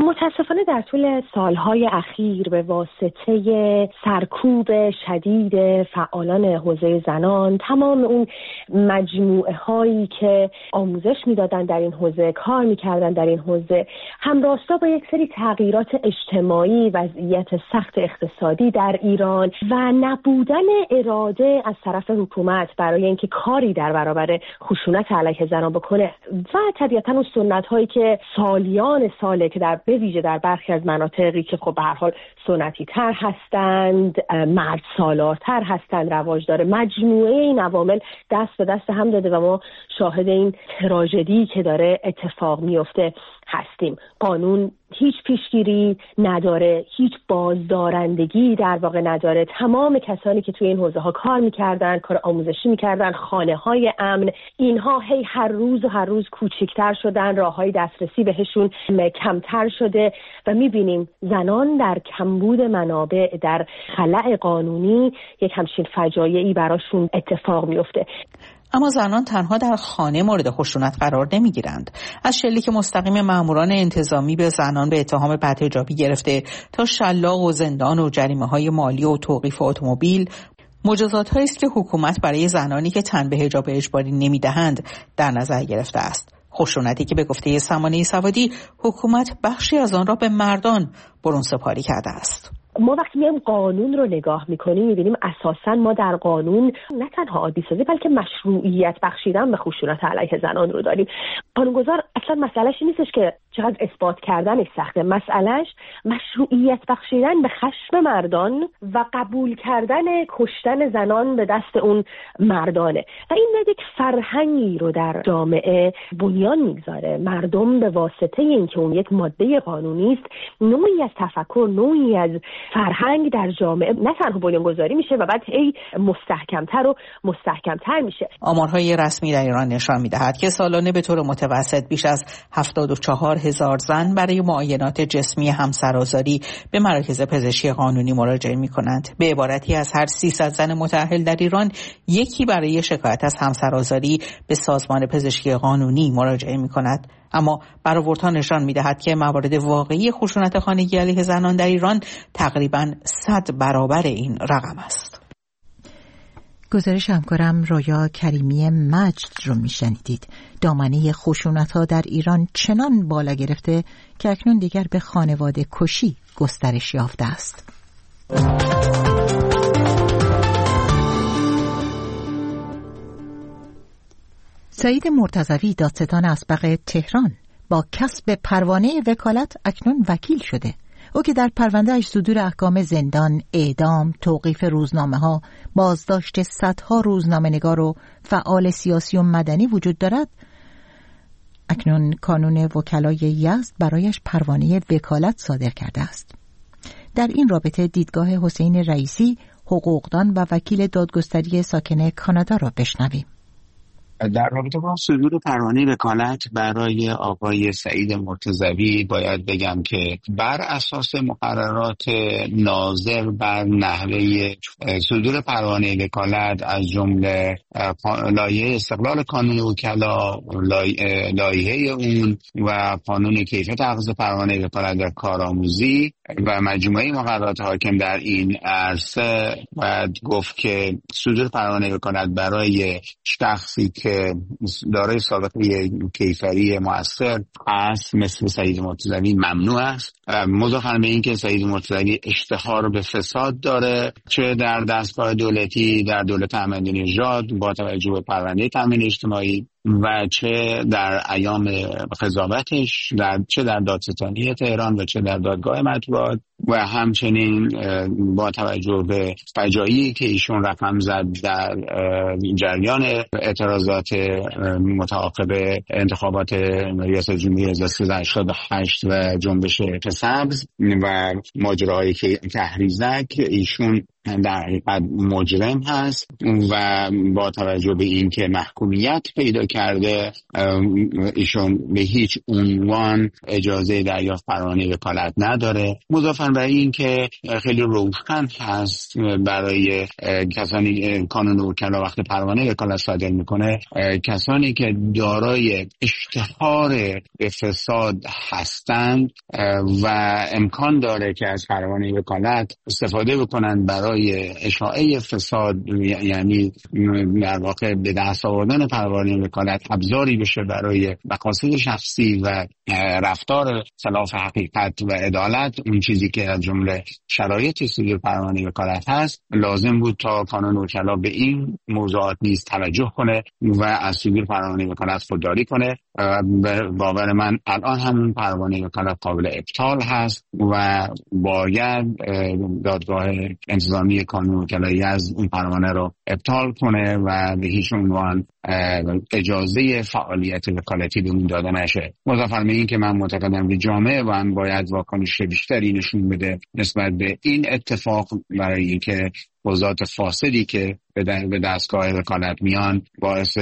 متاسفانه در طول سالهای اخیر به واسطه سرکوب شدید فعالان حوزه زنان، تمام اون مجموعه هایی که آموزش میدادن در این حوزه، کار میکردن در این حوزه، همراستا با یک سری تغییرات اجتماعی، وضعیت سخت اقتصادی در ایران و نبودن اراده از طرف حکومت برای اینکه کاری در برابر خشونت علیه زنان بکنه و طبیعتاً اون سنت هایی که سالیان ساله که در به ویژه در برخی از مناطقی که خب به هر حال سنتی تر هستند، مرد سالارتر هستند رواج داره، مجموعه این عوامل دست به دست هم داده و ما شاهد این تراژدی که داره اتفاق میفته هستیم. قانون هیچ پیشگیری نداره، هیچ بازدارندگی در واقع نداره. تمام کسانی که توی این حوزه ها کار میکردن، کار آموزشی میکردن، خانه های امن، اینها هر روز کوچکتر شدن، راه های دسترسی بهشون کمتر شده و میبینیم زنان در کمبود منابع، در خلأ قانونی یک همچین فجایعی براشون اتفاق میفته.
اما زنان تنها در خانه مورد خشونت قرار نمیگیرند. از شلیک مستقیم ماموران انتظامی به زنان به اتهام بدحجابی گرفته تا شلاق و زندان و جریمه‌های مالی و توقیف اتومبیل، مجازات‌هایی است که حکومت برای زنانی که تن به حجاب اجباری نمی‌دهند در نظر گرفته است. خشونتی که به گفته سمانه سوادی حکومت بخشی از آن را به مردان برون سپاری کرده است.
ما وقتی میایم قانون رو نگاه میکنیم میبینیم اساساً ما در قانون نه تنها عادی سازی بلکه مشروعیت بخشیدن به خشونت علیه زنان رو داریم. قانونگذار اصلا مسئلهش نیستش که چقدر اثبات کردنش سخته، مسئلهش مشروعیت بخشیدن به خشم مردان و قبول کردن کشتن زنان به دست اون مردانه و این یک فرهنگی رو در جامعه بنیان میگذاره. مردم به واسطه اینکه اون یک ماده قانونی است، نوعی از تفکر، نوعی از فرهنگ در جامعه نه تنها بنیانگذاری میشه و بعد مستحکمتر و مستحکمتر میشه.
آمارهای رسمی در ایران نشان میدهد که سالانه به طور متوسط بیش از 74,000 زن برای معاینات جسمی همسرآزاری به مراکز پزشکی قانونی مراجعه میکنند. به عبارتی از هر 300 زن متأهل در ایران یکی برای شکایت از همسرآزاری به سازمان پزشکی قانونی مراجعه میکند. اما برآوردها نشان می‌دهد که موارد واقعی خشونت خانگی علیه زنان در ایران تقریباً 100 برابر این رقم است.
گزارش همکارم رایا کریمی مجد رو میشنیدید. دامنه خشونت‌ها در ایران چنان بالا گرفته که اکنون دیگر به خانواده کشی گسترش یافته است. سعید مرتضوی دادستان اسبق تهران با کسب پروانه وکالت اکنون وکیل شده. او که در پرونده‌اش صدور احکام زندان، اعدام، توقیف روزنامه‌ها، بازداشت صدها روزنامه‌نگار و فعال سیاسی و مدنی وجود دارد، اکنون کانون وکلای یزد برایش پروانه وکالت صادر کرده است. در این رابطه دیدگاه حسین رئیسی، حقوقدان و وکیل دادگستری ساکن کانادا را بشنویم.
در رابطه با صدور پروانه وکالت برای آقای سعید مرتضوی باید بگم که بر اساس مقررات ناظر بر نحوه صدور پروانه وکالت از جمله لایحه استقلال کانون وکلا، لایحه اون و قانون کیفیت اخذ پروانه وکالت در کارآموزی و مجموعه مقررات حاکم در این عرصه، باید گفت که صدور پروانه وکالت برای شخصی که دارای سابقه کیفری مؤثر است مثل سعید مرتضوی ممنوع است. مضافاً به این که سعید مرتضوی اشتهار به فساد داره، چه در دستگاه دولتی، در دولت احمدی‌نژاد با توجه به پرونده تامین اجتماعی و چه در ایام قضاوتش، چه در دادستانی تهران و چه در دادگاه مطبوعات و همچنین با توجه به فجایعی که ایشون رقم زد در جریان اعتراضات متعاقب انتخابات ریاست جمهوری 1388 و جنبش سبز و ماجراهای تحریزک، ایشون در حقیقت مجرم هست و با توجه به این که محکومیت پیدا کرده، ایشون به هیچ عنوان اجازه دریافت پروانه وکالت نداره. مضافاً برای اینکه خیلی روشن هست برای کسانی کانون وکلا وقتی پروانه وکالت صادر میکنه، کسانی که دارای اشتهار به فساد هستند و امکان داره که از پروانه وکالت استفاده بکنن برای اشاعه فساد، یعنی در واقع به دست آوردن پروانه وکالت ابزاری بشه برای مقاصد شخصی و رفتار خلاف حقیقت و عدالت، اون چیزی که از جمله شرایط صدور پروانه وکالت هست، لازم بود تا کانون وکلا به این موضوعات نیز توجه کنه و از صدور پروانه وکالت خودداری کنه. باور من الان هم پروانه وکالت قابل ابطال هست و باید دادگاه انتظامی کانون وکلایی از این پروانه رو ابطال کنه و به هیچ عنوان اجازه فعالیت وکالتی به اون داده نشه. مضافاً به این که من معتقدم که جامعه هم باید واکنش بیشتری نشون بده نسبت به این اتفاق، برای اینکه قضات فاسدی که به دستگاه وکالت میان باعث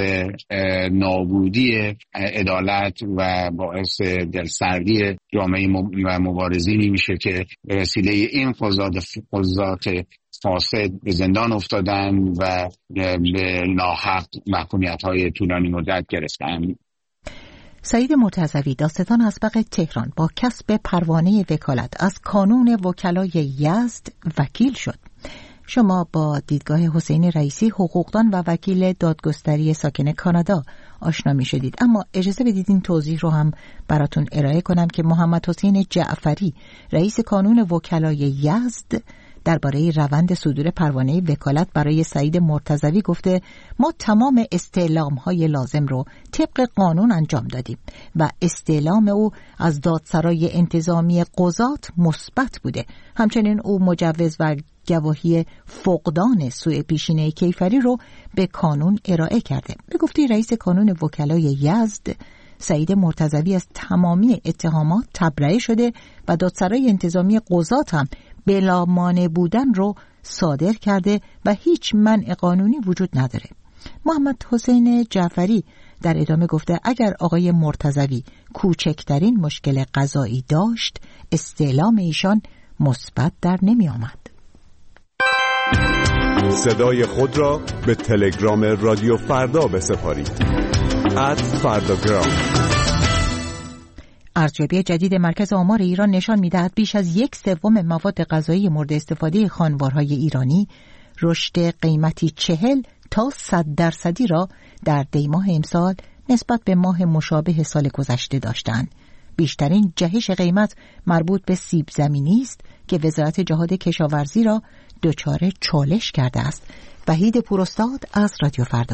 نابودی عدالت و باعث دلسردی جامعه و مبارزینی میشه که به وسیله این قضات فاسد به زندان افتادن و به ناحق محکومیت‌های طولانی مدت گرفتن.
سعید مرتضوی، دادستان اسبق تهران، با کسب پروانه وکالت از کانون وکلای یزد وکیل شد. شما با دیدگاه حسین رئیسی، حقوقدان و وکیل دادگستری ساکن کانادا آشنا می شدید، اما اجازه بدید این توضیح رو هم براتون ارائه کنم که محمد حسین جعفری، رئیس کانون وکلای یزد، درباره روند صدور پروانه وکالت برای سعید مرتضوی گفته ما تمام استعلام‌های لازم رو طبق قانون انجام دادیم و استعلام او از دادسرای انتظامی قضات مثبت بوده. همچنین او مجوز و گواهی فقدان سوء پیشینه کیفری رو به کانون ارائه کرده. به گفته رئیس کانون وکلای یزد، سعید مرتضوی از تمامی اتهامات تبرئه شده و دادسرای انتظامی قضات هم بلا مانع بودن رو صادر کرده و هیچ منع قانونی وجود نداره. محمد حسین جعفری در ادامه گفته اگر آقای مرتضوی کوچکترین مشکل قضایی داشت، استعلام ایشان مثبت در نمی آمد.
صدای خود را به تلگرام رادیو فردا بسپارید. @فرداگرام.
ارزیابی جدید مرکز آمار ایران نشان می‌دهد بیش از 1/3 مواد غذایی مورد استفاده خانوارهای ایرانی رشد قیمتی 40 تا 100% را در دیماه امسال نسبت به ماه مشابه سال گذشته داشتند. بیشترین جهش قیمت مربوط به سیب زمینی است که وزارت جهاد کشاورزی را دچار چالش کرده است. وحید پوراستاد از رادیو فردا.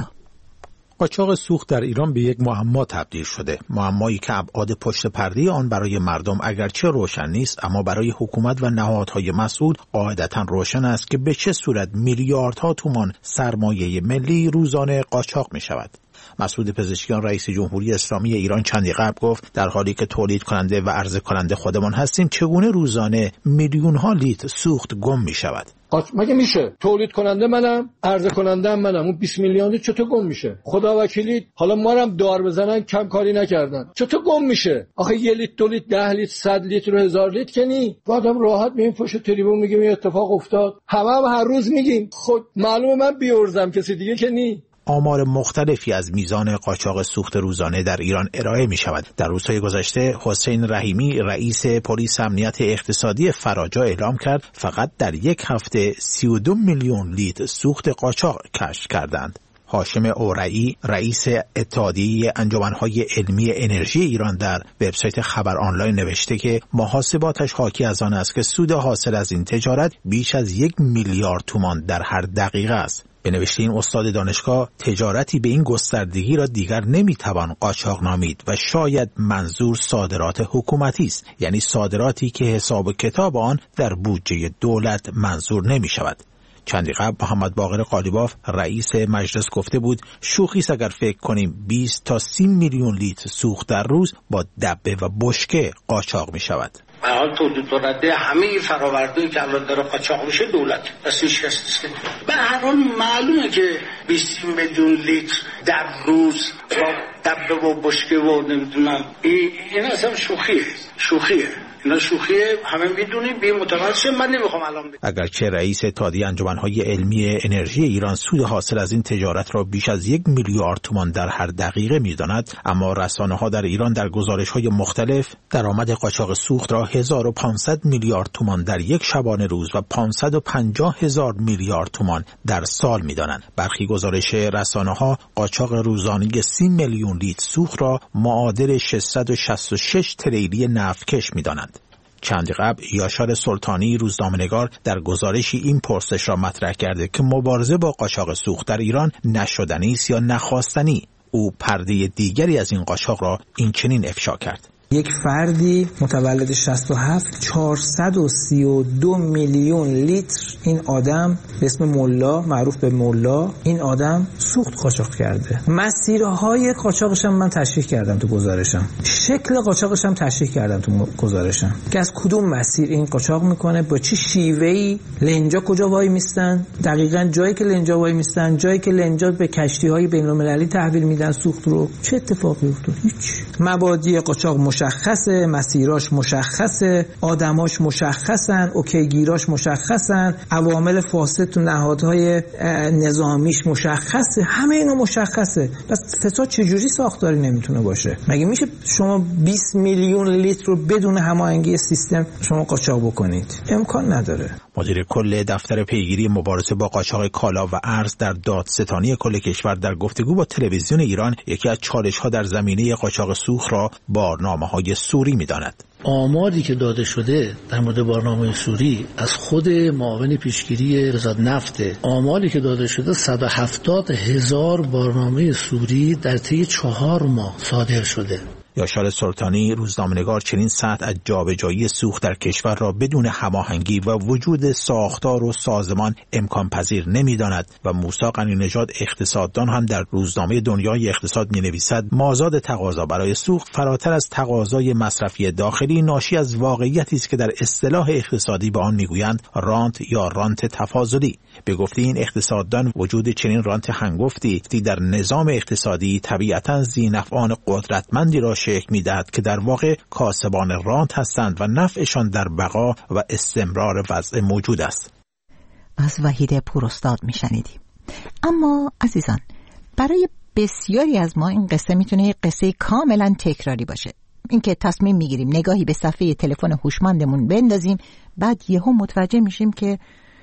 قاچاق سوخت در ایران به یک معما تبدیل شده، معمایی که ابعاد پشت پرده آن برای مردم اگرچه روشن نیست، اما برای حکومت و نهادهای مسئول قاعدتاً روشن است که به چه صورت میلیاردها تومان سرمایه ملی روزانه قاچاق می شود. مسعود پزشکیان، رئیس جمهوری اسلامی ایران، چندی قبل گفت در حالی که تولید کننده و عرضه کننده خودمان هستیم، چگونه روزانه میلیون ها لیتر سوخت گم می شود؟
مگه میشه؟ تولید کننده منم، عرضه کننده منم، اون 20 میلیون لیتر چطور گم میشه؟ خدا وکیلی حالا ما هم دار بزنن کم کاری نکردن، چطور گم میشه؟ آخه 1 لیتر 2 لیتر 10 لیتر 100 لیتر و 1000 لیتر که نی. بعدم راحت مییم پشت تریبون میگیم این اتفاق افتاد، همه هر روز میگیم. خود معلومه من بیورزم، کسی دیگه که نی.
آمار مختلفی از میزان قاچاق سوخت روزانه در ایران ارائه می شود. در روزهای گذشته حسین رحیمی، رئیس پلیس امنیت اقتصادی فراجا، اعلام کرد فقط در یک هفته 32 میلیون لیتر سوخت قاچاق کشف کردند. هاشم اورعی، رئیس اتحادیه انجمنهای علمی انرژی ایران، در وبسایت خبر آنلاین نوشته که محاسباتش حاکی از آن است که سود حاصل از این تجارت بیش از 1 میلیارد تومان در هر دقیقه است. به نوشته این استاد دانشگاه، تجارتی به این گستردگی را دیگر نمیتوان قاچاق نامید و شاید منظور صادرات حکومتی است، یعنی صادراتی که حساب و کتاب آن در بودجه دولت منظور نمی شود. چندی قبل محمد باقر قالیباف، رئیس مجلس، گفته بود شوخی است اگر فکر کنیم 20 تا 30 میلیون لیتر سوخت در روز با دبه و بشکه قاچاق می شود.
حال تولید کننده همه فراورده‌ای که الان داره قاچاق میشه دولت، دست هیچ کس نیست. به
هر حال معلومه که 20 میلیون لیتر در روز با دبه و بشکه و نمیدونم این اصلا شوخیه اینا شوخیه، همه میدونیم بی متوجه. من نمیخوام الان
اگرچه رئیس اتحادیه انجمنهای علمی انرژی ایران سود حاصل از این تجارت را بیش از 1 میلیارد تومان در هر دقیقه میداند، اما رسانه‌ها در ایران در گزارش‌های مختلف درآمد قاچاق سوخت را 1500 میلیارد تومان در یک شبانه روز و 550,000 میلیارد تومان در سال میدانند. برخی گزارش رسانه‌ها قاچاق روزانه 30 میلیون لیتر سوخت را معادل 666 تریلی نفتکش میدانند. چند قبل یاشار سلطانی روزنامه‌نگار در گزارشی این پرسش را مطرح کرده که مبارزه با قاچاق سوخت در ایران نشدنی است یا نخواستنی. او پرده دیگری از این قاچاق را این چنین افشا کرد:
یک فردی متولد 67 432 میلیون لیتر این آدم به اسم ملا، معروف به ملا، این آدم سوخت قاچاق کرده. مسیرهای قاچاقش هم من تشریح کردم تو گزارشم، شکل قاچاقش هم تشریح کردم تو گزارشم که از کدوم مسیر این قاچاق میکنه، با چه شیوهی، لنجا کجا وای میستن، دقیقاً جایی که لنجا وای میستن، جایی که لنجا به کشتی‌های بین‌المللی تحویل میدن سوخت رو، چه اتفاقی افتاد؟ هیچ. مبادی قاچاق مشخصه، مسیراش مشخصه، آدماش مشخصن، اوکیگیراش مشخصن، عوامل فاسد تو نهادهای نظامیش مشخصه، همه اینا مشخصه. پس فساد چجوری ساختاری نمیتونه باشه؟ مگه میشه شما 20 میلیون لیتر رو بدون هماهنگی سیستم شما قاچاق بکنید؟ امکان نداره.
مدیر کل دفتر پیگیری مبارزه با قاچاق کالا و ارز در دادستانی کل کشور در گفتگو با تلویزیون ایران یکی از چالش‌ها در زمینه قاچاق سوخت را بارنامه‌های سوری می‌داند.
آماری که داده شده در مورد بارنامه سوری از خود معاون پیشگیری وزارت نفت، آماری که داده شده 170,000 بارنامه سوری در طی 4 ماه صادر شده.
یاشار سلطانی روزنامه‌نگار چنین سطح از جابجایی سوخت در کشور را بدون هماهنگی و وجود ساختار و سازمان امکان پذیر نمی‌داند و موسی غنی‌نژاد اقتصاددان هم در روزنامه دنیای اقتصاد می‌نویسد مازاد تقاضا برای سوخت فراتر از تقاضای مصرفی داخلی ناشی از واقعیتی است که در اصطلاح اقتصادی به آن می‌گویند رانت یا رانت تفاضلی. به گفته این اقتصاددان وجود چنین رانت هنگفتی در نظام اقتصادی طبیعتاً ذی‌نفعان قدرتمندی را شکل می‌دهد که در واقع کاسبان رانت هستند و نفعشان در بقا و استمرار وضع موجود است.
از وحید پوراستاد میشنیدیم. اما عزیزان، برای بسیاری از ما این قصه میتونه قصه کاملا تکراری باشه. اینکه تصمیم میگیریم نگاهی به صفحه تلفن هوشمندمون بندازیم، بعد یهو متوجه میشیم که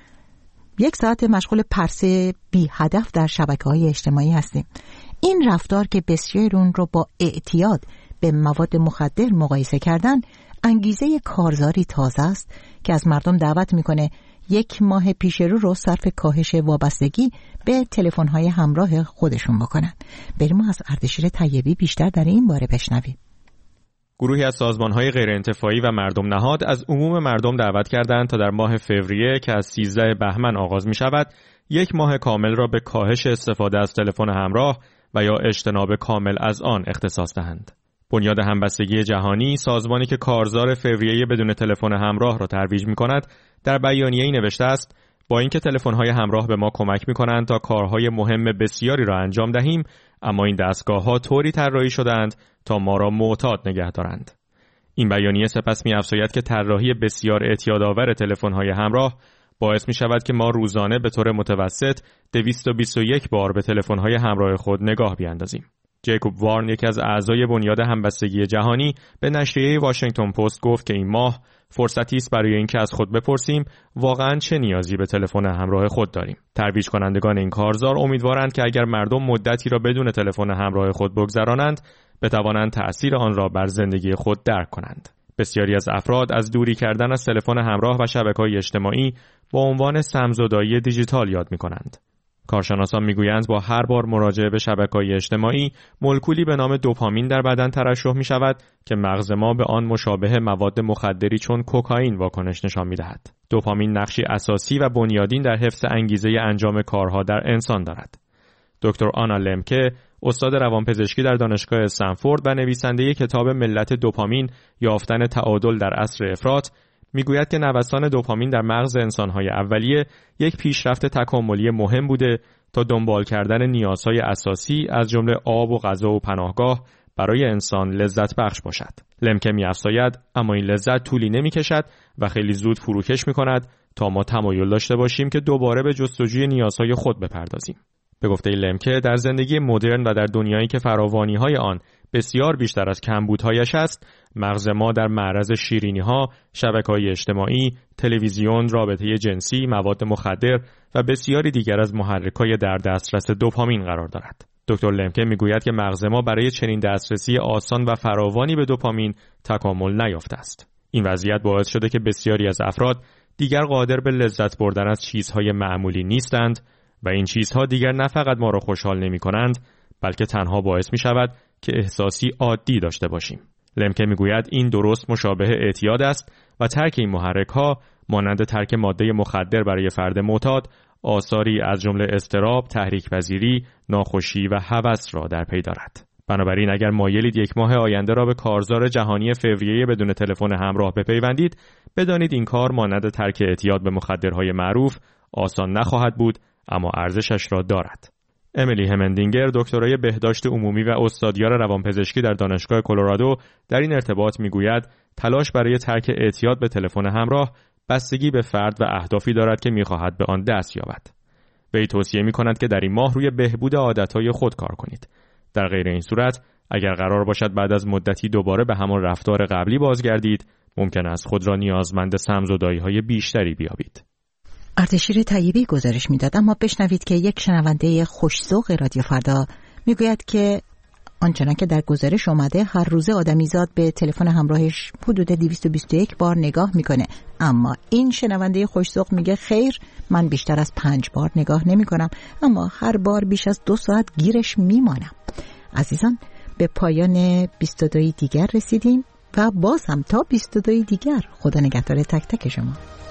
1 ساعت مشغول پرسه بی هدف در شبکه‌های اجتماعی هستیم. این رفتار که بسیاری اون رو با اعتیاد به مواد مخدر مقایسه کردن، انگیزه کارزاری تازه است که از مردم دعوت میکنه 1 ماه پیش رو صرف کاهش وابستگی به تلفن‌های همراه خودشون بکنن. بریم از اردشیر طیبی بیشتر در این باره بشنویم.
گروهی از سازمان‌های غیرانتفاعی و مردم نهاد از عموم مردم دعوت کردند تا در ماه فوریه که از 13 بهمن آغاز می‌شود، 1 ماه کامل را به کاهش استفاده از تلفن همراه و یا اجتناب کامل از آن اختصاص دهند. بنیاد همبستگی جهانی، سازمانی که کارزار فوریه بدون تلفن همراه را ترویج می‌کند، در بیانیه‌ای نوشته است: با اینکه تلفن‌های همراه به ما کمک می‌کنند تا کارهای مهم بسیاری را انجام دهیم، اما این دستگاه‌ها طوری طراحی شده‌اند تا ما را معتاد نگه دارند. این بیانیه سپس می‌افزاید که طراحی بسیار اعتیادآور تلفن‌های همراه باعث می‌شود که ما روزانه به طور متوسط 221 بار به تلفن‌های همراه خود نگاه بیاندازیم. جیکوب وارن، یکی از اعضای بنیاد همبستگی جهانی، به نشریه واشنگتن پست گفت که این ماه فرصتی است برای اینکه از خود بپرسیم واقعاً چه نیازی به تلفن همراه خود داریم. ترویج کنندگان این کارزار امیدوارند که اگر مردم مدتی را بدون تلفن همراه خود بگذرانند، بتوانند تأثیر آن را بر زندگی خود درک کنند. بسیاری از افراد از دوری کردن از تلفن همراه و شبکه‌های اجتماعی با عنوان سمزدایی دیجیتال یاد می‌کنند. کارشناسان میگویند با هر بار مراجعه به شبکه‌های اجتماعی، مولکولی به نام دوپامین در بدن ترشح می‌شود که مغز ما به آن مشابه مواد مخدری چون کوکائین واکنش نشان می‌دهد. دوپامین نقشی اساسی و بنیادین در حفظ انگیزه انجام کارها در انسان دارد. دکتر آنا لمکه، استاد روانپزشکی در دانشگاه استنفورد و نویسنده کتاب ملت دوپامین، یافتن تعادل در عصر افراط، میگوید که نوسان دوپامین در مغز انسان‌های اولیه یک پیشرفت تکاملی مهم بوده تا دنبال کردن نیازهای اساسی از جمله آب و غذا و پناهگاه برای انسان لذت بخش باشد. لمکه می‌افزاید اما این لذت طولی نمی‌کشد و خیلی زود فروکش می‌کند تا ما تمایل داشته باشیم که دوباره به جستجوی نیازهای خود بپردازیم. به گفته لمکه در زندگی مدرن و در دنیایی که فراوانی‌های آن بسیار بیشتر از کمبودهایش است، مغز ما در معرض شیرینی‌ها، شبکه‌های اجتماعی، تلویزیون، رابطه جنسی، مواد مخدر و بسیاری دیگر از محرک‌های در دسترس دوپامین قرار دارد. دکتر لمکه میگوید که مغز ما برای چنین دسترسی آسان و فراوانی به دوپامین تکامل نیافته است. این وضعیت باعث شده که بسیاری از افراد دیگر قادر به لذت بردن از چیزهای معمولی نیستند و این چیزها دیگر نه فقط ما را خوشحال نمی‌کنند، بلکه تنها باعث می‌شود که احساسی عادی داشته باشیم. لمکه میگوید این درست مشابه اعتیاد است و ترک این محرک‌ها مانند ترک ماده مخدر برای فرد معتاد آثاری از جمله اضطراب، تحریک‌پذیری، ناخوشی و هوس را در پی دارد. بنابراین اگر مایلید یک ماه آینده را به کارزار جهانی فوریه بدون تلفن همراه بپیوندید، بدانید این کار مانند ترک اعتیاد به مخدرهای معروف آسان نخواهد بود، اما ارزشش را دارد. امیلی همندینگر، دکترای بهداشت عمومی و استادیار روانپزشکی در دانشگاه کلرادو، در این ارتباط میگوید تلاش برای ترک اعتیاد به تلفن همراه بستگی به فرد و اهدافی دارد که می‌خواهد به آن دست یابد. وی توصیه می‌کند که در این ماه روی بهبود عادت‌های خود کار کنید. در غیر این صورت اگر قرار باشد بعد از مدتی دوباره به همان رفتار قبلی بازگردید، ممکن است خود را نیازمند سمزدایی‌های بیشتری بیابید.
اردشیر طیبی گزارش میداد، اما بشنوید که یک شنونده خوش‌ذوق رادیو فردا میگوید که آنچنان که در گزارش اومده هر روزه آدمیزاد به تلفن همراهش حدود 221 بار نگاه میکنه، اما این شنونده خوش‌ذوق میگه خیر، من بیشتر از 5 بار نگاه نمیکنم، اما هر بار بیش از 2 ساعت گیرش میمانم. عزیزان، به پایان 22 دیگر رسیدیم و باز هم تا 22 دیگر خدا نگهدار تک تک شما.